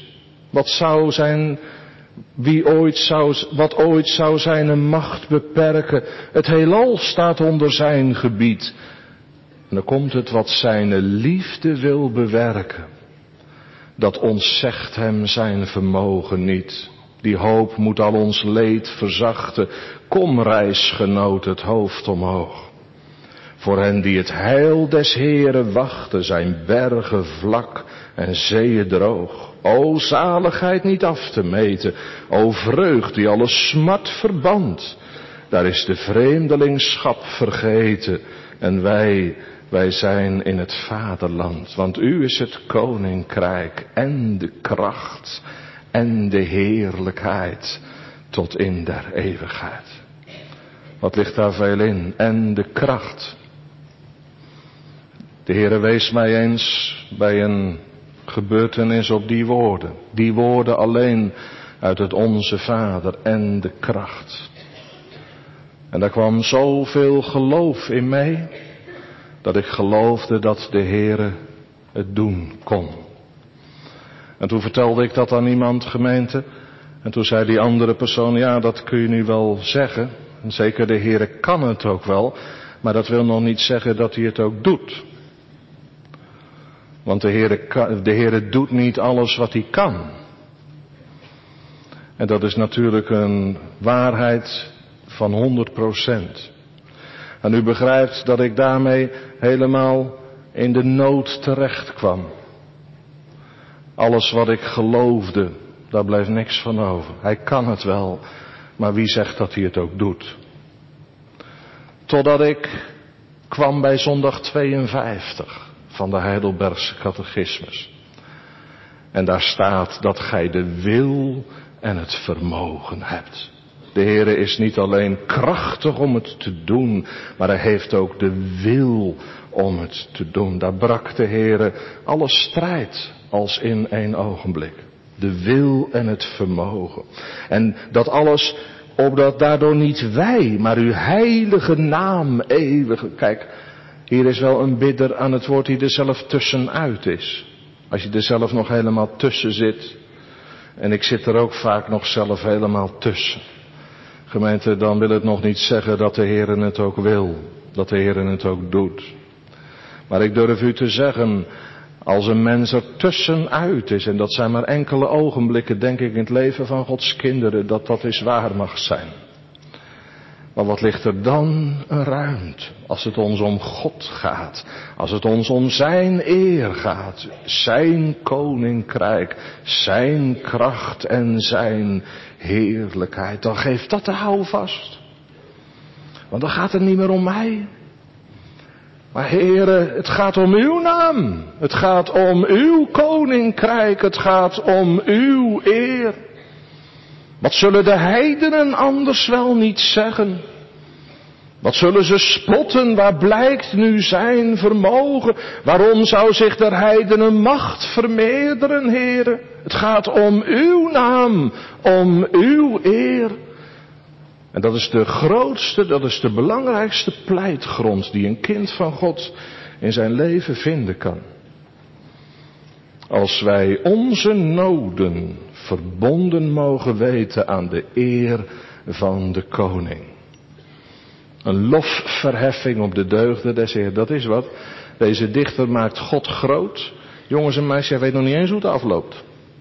Wat ooit zou zijn macht beperken, het heelal staat onder zijn gebied. En dan komt het wat zijn liefde wil bewerken. Dat ontzegt hem zijn vermogen niet. Die hoop moet al ons leed verzachten. Kom reisgenoot het hoofd omhoog. Voor hen die het heil des Heeren wachten, zijn bergen vlak en zeeën droog. O zaligheid niet af te meten, o vreugd die alle smart verbant. Daar is de vreemdelingschap vergeten. En wij zijn in het vaderland. Want u is het koninkrijk en de kracht en de heerlijkheid tot in der eeuwigheid. Wat ligt daar veel in? En de kracht. De Heere wees mij eens bij een gebeurtenis op die woorden. Die woorden alleen uit het Onze Vader en de kracht. En daar kwam zoveel geloof in mij, dat ik geloofde dat de Heere het doen kon. En toen vertelde ik dat aan iemand, gemeente. En toen zei die andere persoon, ja, dat kun je nu wel zeggen. En zeker de Heere kan het ook wel. Maar dat wil nog niet zeggen dat hij het ook doet. Want de Heere doet niet alles wat hij kan. En dat is natuurlijk een waarheid van 100%. En u begrijpt dat ik daarmee helemaal in de nood terecht kwam. Alles wat ik geloofde, daar bleef niks van over. Hij kan het wel, maar wie zegt dat hij het ook doet? Totdat ik kwam bij zondag 52 van de Heidelbergse catechismus. En daar staat dat gij de wil en het vermogen hebt. De Heere is niet alleen krachtig om het te doen, maar hij heeft ook de wil om het te doen. Daar brak de Heere alle strijd als in één ogenblik. De wil en het vermogen. En dat alles, opdat daardoor niet wij, maar uw heilige naam eeuwig. Kijk, hier is wel een bidder aan het woord die er zelf tussenuit is. Als je er zelf nog helemaal tussen zit. En ik zit er ook vaak nog zelf helemaal tussen. Gemeente, dan wil het nog niet zeggen dat de Heere het ook wil. Dat de Heere het ook doet. Maar ik durf u te zeggen, als een mens er tussenuit is, en dat zijn maar enkele ogenblikken, denk ik, in het leven van Gods kinderen, dat dat eens waar mag zijn. Maar wat ligt er dan een ruimte, als het ons om God gaat, als het ons om zijn eer gaat, zijn koninkrijk, zijn kracht en zijn heerlijkheid, dan geeft dat de houvast. Want dan gaat het niet meer om mij. Maar Heere, het gaat om uw naam. Het gaat om uw koninkrijk. Het gaat om uw eer. Wat zullen de heidenen anders wel niet zeggen? Wat zullen ze spotten? Waar blijkt nu zijn vermogen? Waarom zou zich der heidenen macht vermeerderen, Heere? Het gaat om uw naam, om uw eer. En dat is de grootste, dat is de belangrijkste pleitgrond die een kind van God in zijn leven vinden kan. Als wij onze noden verbonden mogen weten aan de eer van de koning. Een lofverheffing op de deugden des Heer, dat is wat. Deze dichter maakt God groot. Jongens en meisjes, hij weet nog niet eens hoe het afloopt.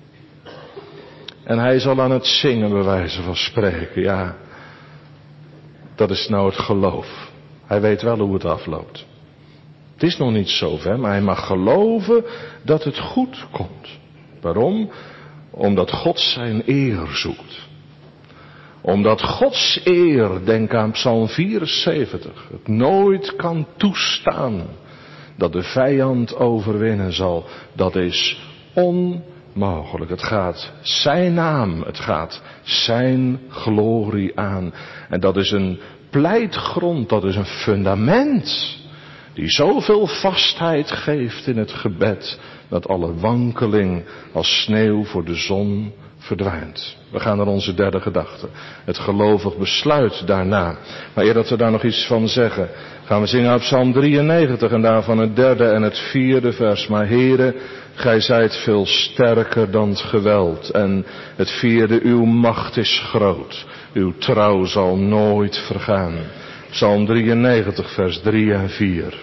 En hij zal aan het zingen bij wijze van spreken, ja. Dat is nou het geloof. Hij weet wel hoe het afloopt. Het is nog niet zover, maar hij mag geloven dat het goed komt. Waarom? Omdat God zijn eer zoekt. Omdat Gods eer, denk aan Psalm 74, het nooit kan toestaan dat de vijand overwinnen zal. Dat is onmogelijk. Het gaat zijn naam, het gaat zijn glorie aan. En dat is een pleitgrond, dat is een fundament die zoveel vastheid geeft in het gebed, dat alle wankeling als sneeuw voor de zon verdwijnt. We gaan naar onze derde gedachte. Het gelovig besluit daarna. Maar eer dat we daar nog iets van zeggen, gaan we zingen op Psalm 93 en daarvan het derde en het vierde vers. Maar Heere, gij zijt veel sterker dan het geweld. En het vierde, uw macht is groot. Uw trouw zal nooit vergaan. Psalm 93 vers 3 en 4.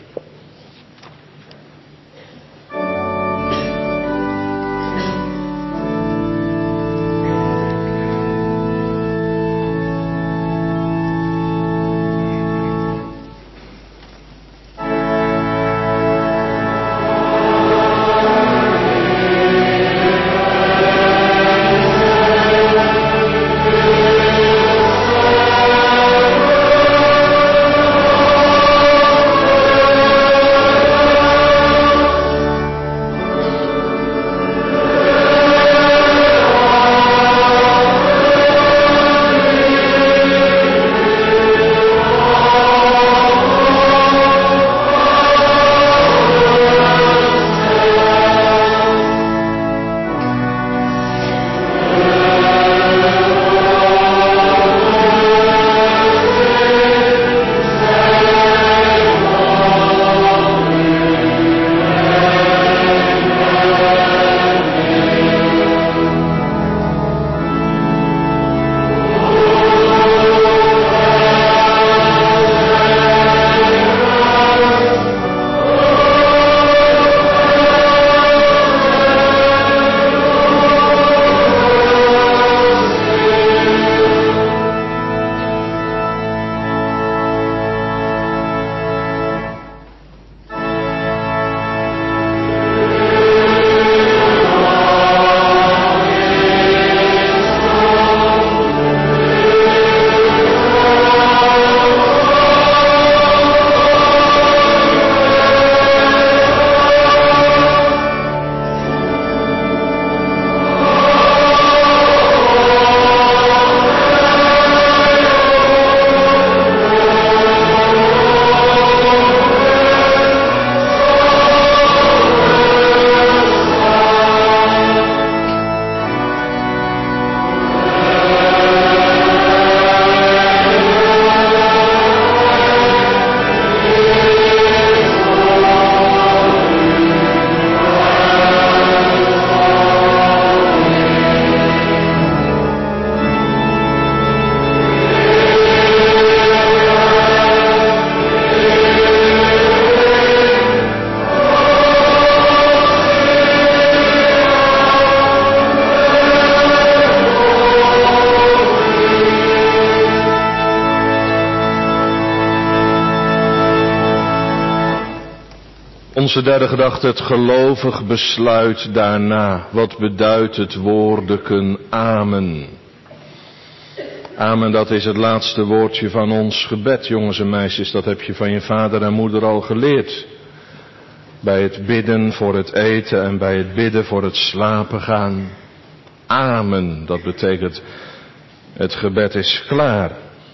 Onze derde gedachte, het gelovig besluit daarna. Wat beduidt het woordeken amen? Amen, dat is het laatste woordje van ons gebed, jongens en meisjes. Dat heb je van je vader en moeder al geleerd. Bij het bidden voor het eten en bij het bidden voor het slapen gaan. Amen, dat betekent het gebed is klaar.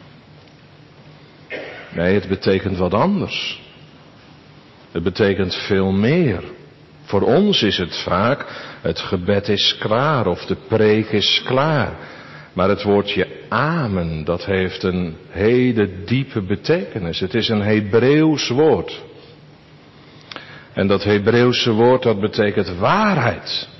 Nee, het betekent wat anders. Het betekent veel meer. Voor ons is het vaak, het gebed is klaar of de preek is klaar. Maar het woordje amen, dat heeft een hele diepe betekenis. Het is een Hebreeuws woord. En dat Hebreeuwse woord, dat betekent waarheid.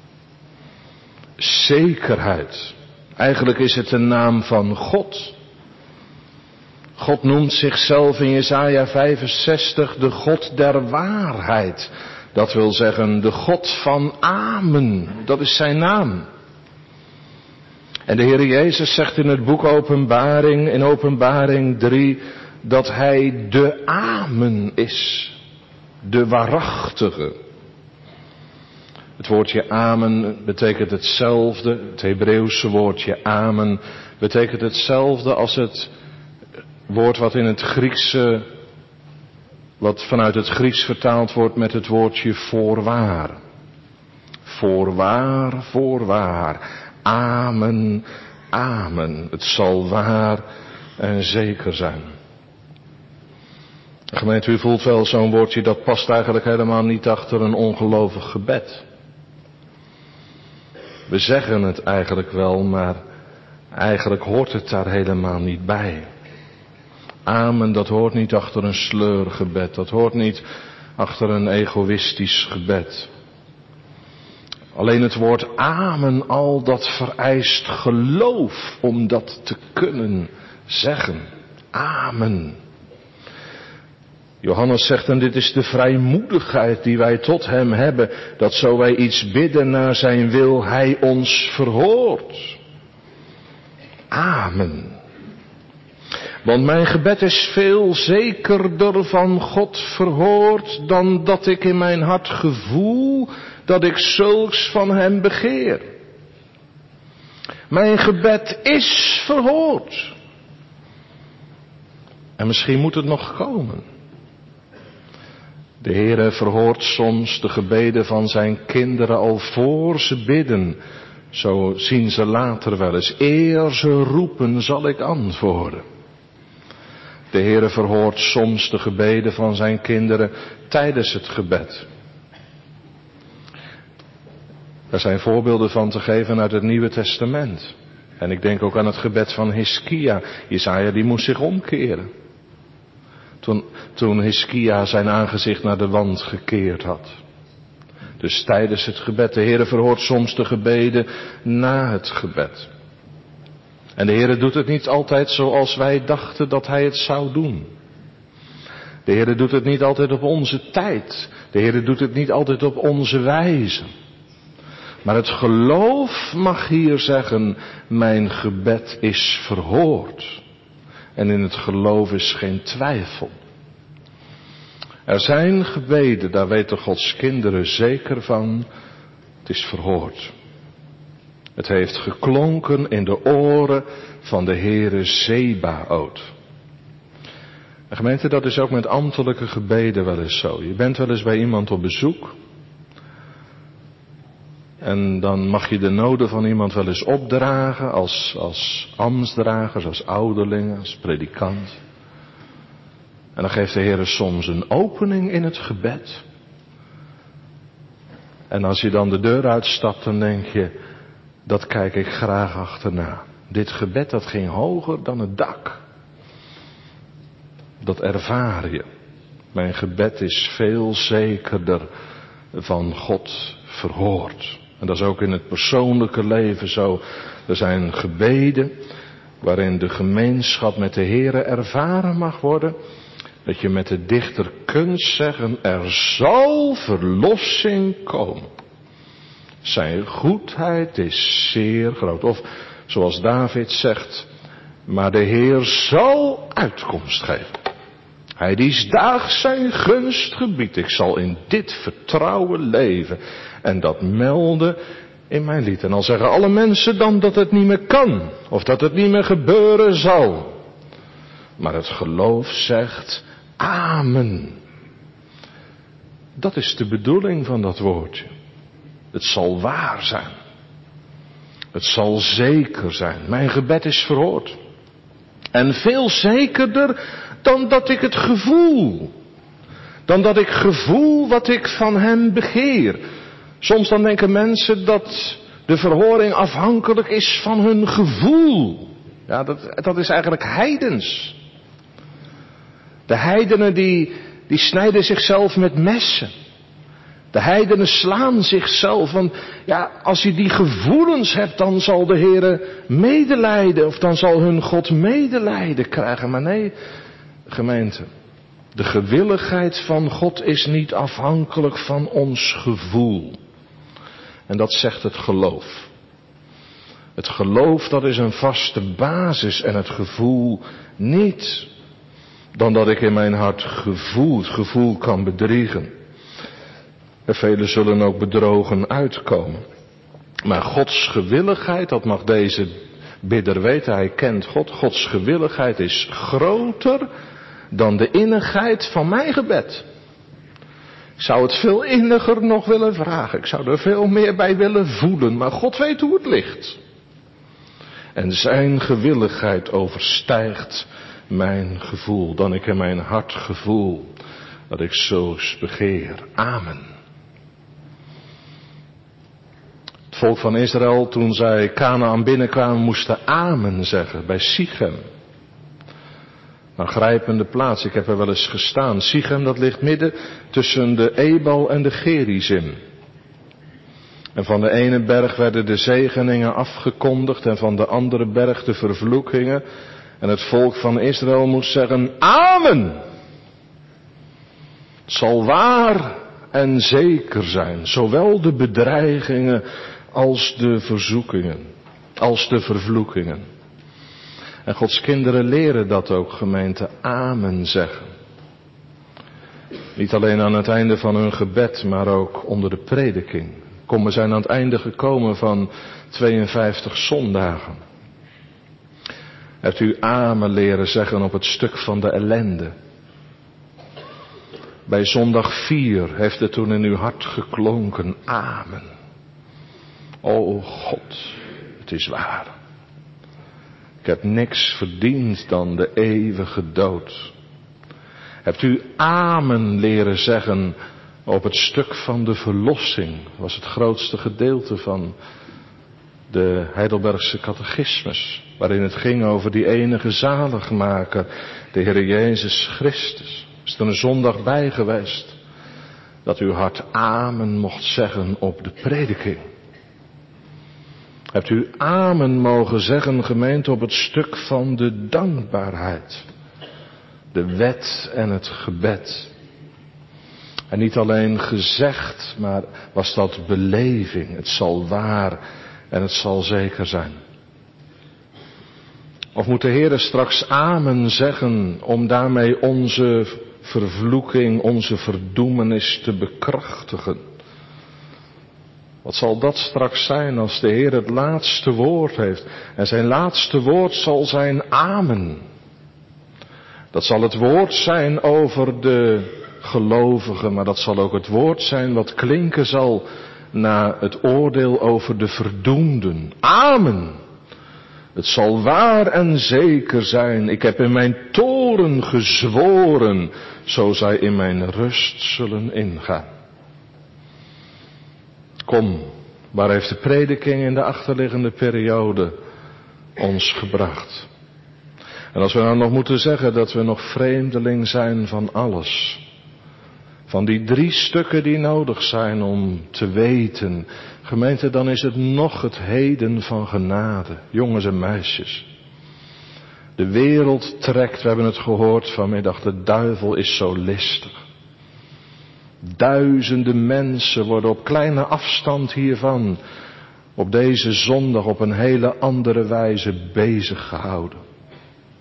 Zekerheid. Eigenlijk is het de naam van God. God noemt zichzelf in Jesaja 65 de God der waarheid. Dat wil zeggen de God van amen. Dat is zijn naam. En de Heer Jezus zegt in het boek Openbaring, in Openbaring 3, dat hij de amen is. De waarachtige. Het woordje amen betekent hetzelfde. Het Hebreeuwse woordje amen betekent hetzelfde als het woord wat in het Griekse, wat vanuit het Grieks vertaald wordt met het woordje voorwaar. Voorwaar, voorwaar. Amen, amen. Het zal waar en zeker zijn. Gemeente, u voelt wel zo'n woordje, dat past eigenlijk helemaal niet achter een ongelovig gebed. We zeggen het eigenlijk wel, maar eigenlijk hoort het daar helemaal niet bij. Amen, dat hoort niet achter een sleurgebed. Dat hoort niet achter een egoïstisch gebed. Alleen het woord amen al, dat vereist geloof om dat te kunnen zeggen. Amen. Johannes zegt, en dit is de vrijmoedigheid die wij tot hem hebben, dat zo wij iets bidden naar zijn wil, hij ons verhoort. Amen. Want mijn gebed is veel zekerder van God verhoord dan dat ik in mijn hart gevoel dat ik zulks van hem begeer. Mijn gebed is verhoord. En misschien moet het nog komen. De Heere verhoort soms de gebeden van zijn kinderen al voor ze bidden. Zo zien ze later wel eens. Eer ze roepen zal ik antwoorden. De Heere verhoort soms de gebeden van zijn kinderen tijdens het gebed. Daar zijn voorbeelden van te geven uit het Nieuwe Testament. En ik denk ook aan het gebed van Hiskia. Jesaja die moest zich omkeren. Toen Hiskia zijn aangezicht naar de wand gekeerd had. Dus tijdens het gebed. De Heere verhoort soms de gebeden na het gebed. En de Heere doet het niet altijd zoals wij dachten dat hij het zou doen. De Heere doet het niet altijd op onze tijd. De Heere doet het niet altijd op onze wijze. Maar het geloof mag hier zeggen, mijn gebed is verhoord. En in het geloof is geen twijfel. Er zijn gebeden, daar weten Gods kinderen zeker van, het is verhoord. Het heeft geklonken in de oren van de Heere Zebaoth. En gemeente, dat is ook met ambtelijke gebeden wel eens zo. Je bent wel eens bij iemand op bezoek. En dan mag je de noden van iemand wel eens opdragen als ambtsdragers, als ouderling, als predikant. En dan geeft de Heer soms een opening in het gebed. En als je dan de deur uitstapt, dan denk je, dat kijk ik graag achterna. Dit gebed, dat ging hoger dan het dak. Dat ervaar je. Mijn gebed is veel zekerder van God verhoord. En dat is ook in het persoonlijke leven zo. Er zijn gebeden waarin de gemeenschap met de Heere ervaren mag worden. Dat je met de dichter kunt zeggen, er zal verlossing komen. Zijn goedheid is zeer groot. Of zoals David zegt, maar de Heer zal uitkomst geven. Hij die daags zijn gunst gebiedt, ik zal in dit vertrouwen leven. En dat melden in mijn lied. En al zeggen alle mensen dan dat het niet meer kan. Of dat het niet meer gebeuren zal. Maar het geloof zegt amen. Dat is de bedoeling van dat woordje. Het zal waar zijn. Het zal zeker zijn. Mijn gebed is verhoord. En veel zekerder dan dat ik het gevoel. Dan dat ik gevoel wat ik van hem begeer. Soms dan denken mensen dat de verhoring afhankelijk is van hun gevoel. Ja, dat is eigenlijk heidens. De heidenen die snijden zichzelf met messen. De heidenen slaan zichzelf. Want ja, als je die gevoelens hebt, dan zal de Heere medelijden. Of dan zal hun God medelijden krijgen. Maar nee, gemeente. De gewilligheid van God is niet afhankelijk van ons gevoel. En dat zegt het geloof. Het geloof, dat is een vaste basis en het gevoel niet. Dan dat ik in mijn hart het gevoel kan bedriegen. En velen zullen ook bedrogen uitkomen. Maar Gods gewilligheid, dat mag deze bidder weten, hij kent God. Gods gewilligheid is groter dan de innigheid van mijn gebed. Ik zou het veel inniger nog willen vragen. Ik zou er veel meer bij willen voelen. Maar God weet hoe het ligt. En zijn gewilligheid overstijgt mijn gevoel. Dan ik in mijn hart gevoel dat ik zo begeer. Amen. Het volk van Israël, toen zij Kanaän binnenkwamen, moesten amen zeggen bij Sichem. Een grijpende plaats, ik heb er wel eens gestaan. Sichem, dat ligt midden tussen de Ebal en de Gerizim. En van de ene berg werden de zegeningen afgekondigd en van de andere berg de vervloekingen. En het volk van Israël moest zeggen, amen. Het zal waar en zeker zijn, zowel de bedreigingen als de verzoekingen, als de vervloekingen. En Gods kinderen leren dat ook, gemeente, amen zeggen. Niet alleen aan het einde van hun gebed, maar ook onder de prediking. We zijn aan het einde gekomen van 52 zondagen. Hebt u amen leren zeggen op het stuk van de ellende? Bij zondag 4 heeft het toen in uw hart geklonken, amen. O God, het is waar. Ik heb niks verdiend dan de eeuwige dood. Hebt u amen leren zeggen op het stuk van de verlossing? Dat was het grootste gedeelte van de Heidelbergse catechismus. Waarin het ging over die enige zaligmaker, de Heer Jezus Christus. Is er een zondag bij geweest dat uw hart amen mocht zeggen op de prediking? Hebt u amen mogen zeggen, gemeente, op het stuk van de dankbaarheid? De wet en het gebed. En niet alleen gezegd, maar was dat beleving. Het zal waar en het zal zeker zijn. Of moet de Heer straks amen zeggen om daarmee onze vervloeking, onze verdoemenis te bekrachtigen? Wat zal dat straks zijn als de Heer het laatste woord heeft? En zijn laatste woord zal zijn amen. Dat zal het woord zijn over de gelovigen, maar dat zal ook het woord zijn wat klinken zal na het oordeel over de verdoemden. Amen. Het zal waar en zeker zijn. Ik heb in mijn toren gezworen, zo zij in mijn rust zullen ingaan. Kom, waar heeft de prediking in de achterliggende periode ons gebracht? En als we nou nog moeten zeggen dat we nog vreemdeling zijn van alles. Van die 3 stukken die nodig zijn om te weten. Gemeente, dan is het nog het heden van genade. Jongens en meisjes. De wereld trekt, we hebben het gehoord vanmiddag, de duivel is zo listig. Duizenden mensen worden op kleine afstand hiervan op deze zondag op een hele andere wijze bezig gehouden.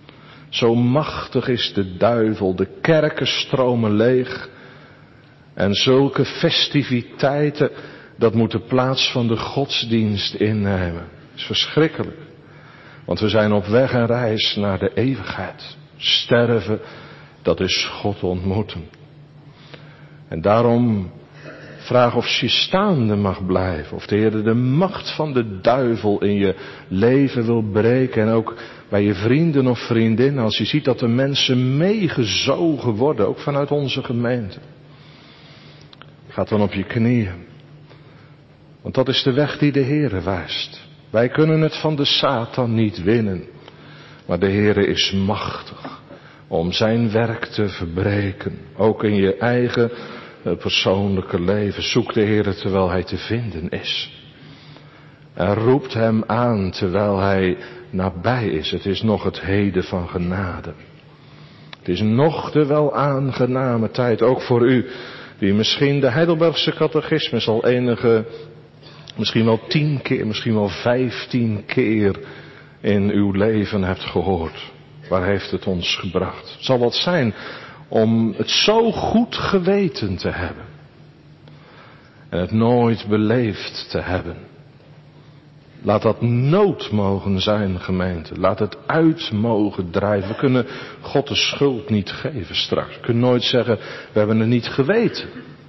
Zo machtig is de duivel, de kerken stromen leeg. En zulke festiviteiten, dat moet de plaats van de godsdienst innemen. Dat is verschrikkelijk. Want we zijn op weg en reis naar de eeuwigheid. Sterven, dat is God ontmoeten. En daarom vraag of je staande mag blijven. Of de Heer de macht van de duivel in je leven wil breken. En ook bij je vrienden of vriendinnen. Als je ziet dat de mensen meegezogen worden. Ook vanuit onze gemeente. Ga dan op je knieën. Want dat is de weg die de Heer wijst. Wij kunnen het van de Satan niet winnen. Maar de Heer is machtig om zijn werk te verbreken. Ook in je eigen persoonlijke leven. Zoek de Heer terwijl hij te vinden is. En roept hem aan terwijl hij nabij is. Het is nog het heden van genade. Het is nog de wel aangename tijd, ook voor u, die misschien de Heidelbergse catechismus al misschien wel 10 keer, misschien wel 15 keer in uw leven hebt gehoord. Waar heeft het ons gebracht? Het zal wat zijn om het zo goed geweten te hebben. En het nooit beleefd te hebben. Laat dat nood mogen zijn, gemeente. Laat het uit mogen drijven. We kunnen God de schuld niet geven straks. We kunnen nooit zeggen, we hebben het niet geweten.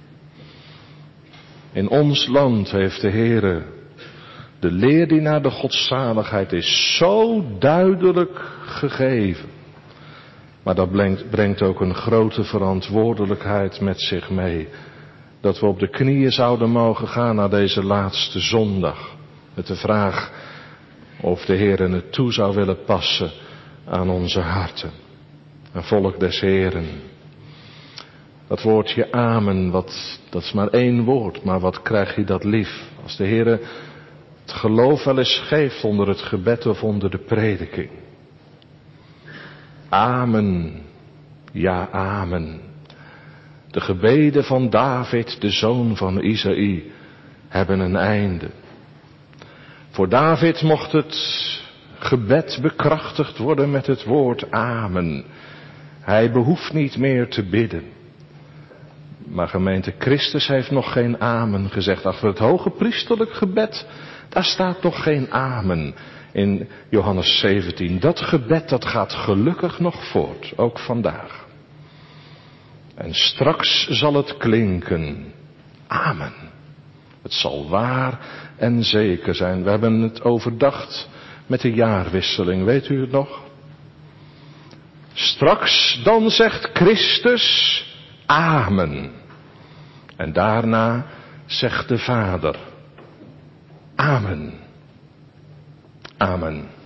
In ons land heeft de Heere de leer die naar de godzaligheid is zo duidelijk gegeven. Maar dat brengt ook een grote verantwoordelijkheid met zich mee. Dat we op de knieën zouden mogen gaan naar deze laatste zondag. Met de vraag of de Heer het toe zou willen passen aan onze harten. Een volk des Heeren. Dat woordje amen, dat is maar 1 woord, maar wat krijg je dat lief. Als de Heer het geloof wel eens geeft onder het gebed of onder de prediking. Amen, ja amen. De gebeden van David, de zoon van Isaïe, hebben een einde. Voor David mocht het gebed bekrachtigd worden met het woord amen. Hij behoeft niet meer te bidden. Maar gemeente, Christus heeft nog geen amen gezegd. Achter het hoge priesterlijk gebed, daar staat nog geen amen in Johannes 17. Dat gebed, dat gaat gelukkig nog voort, ook vandaag. En straks zal het klinken, amen. Het zal waar en zeker zijn. We hebben het overdacht met de jaarwisseling, weet u het nog? Straks dan zegt Christus, amen. En daarna zegt de Vader, amen. Amen.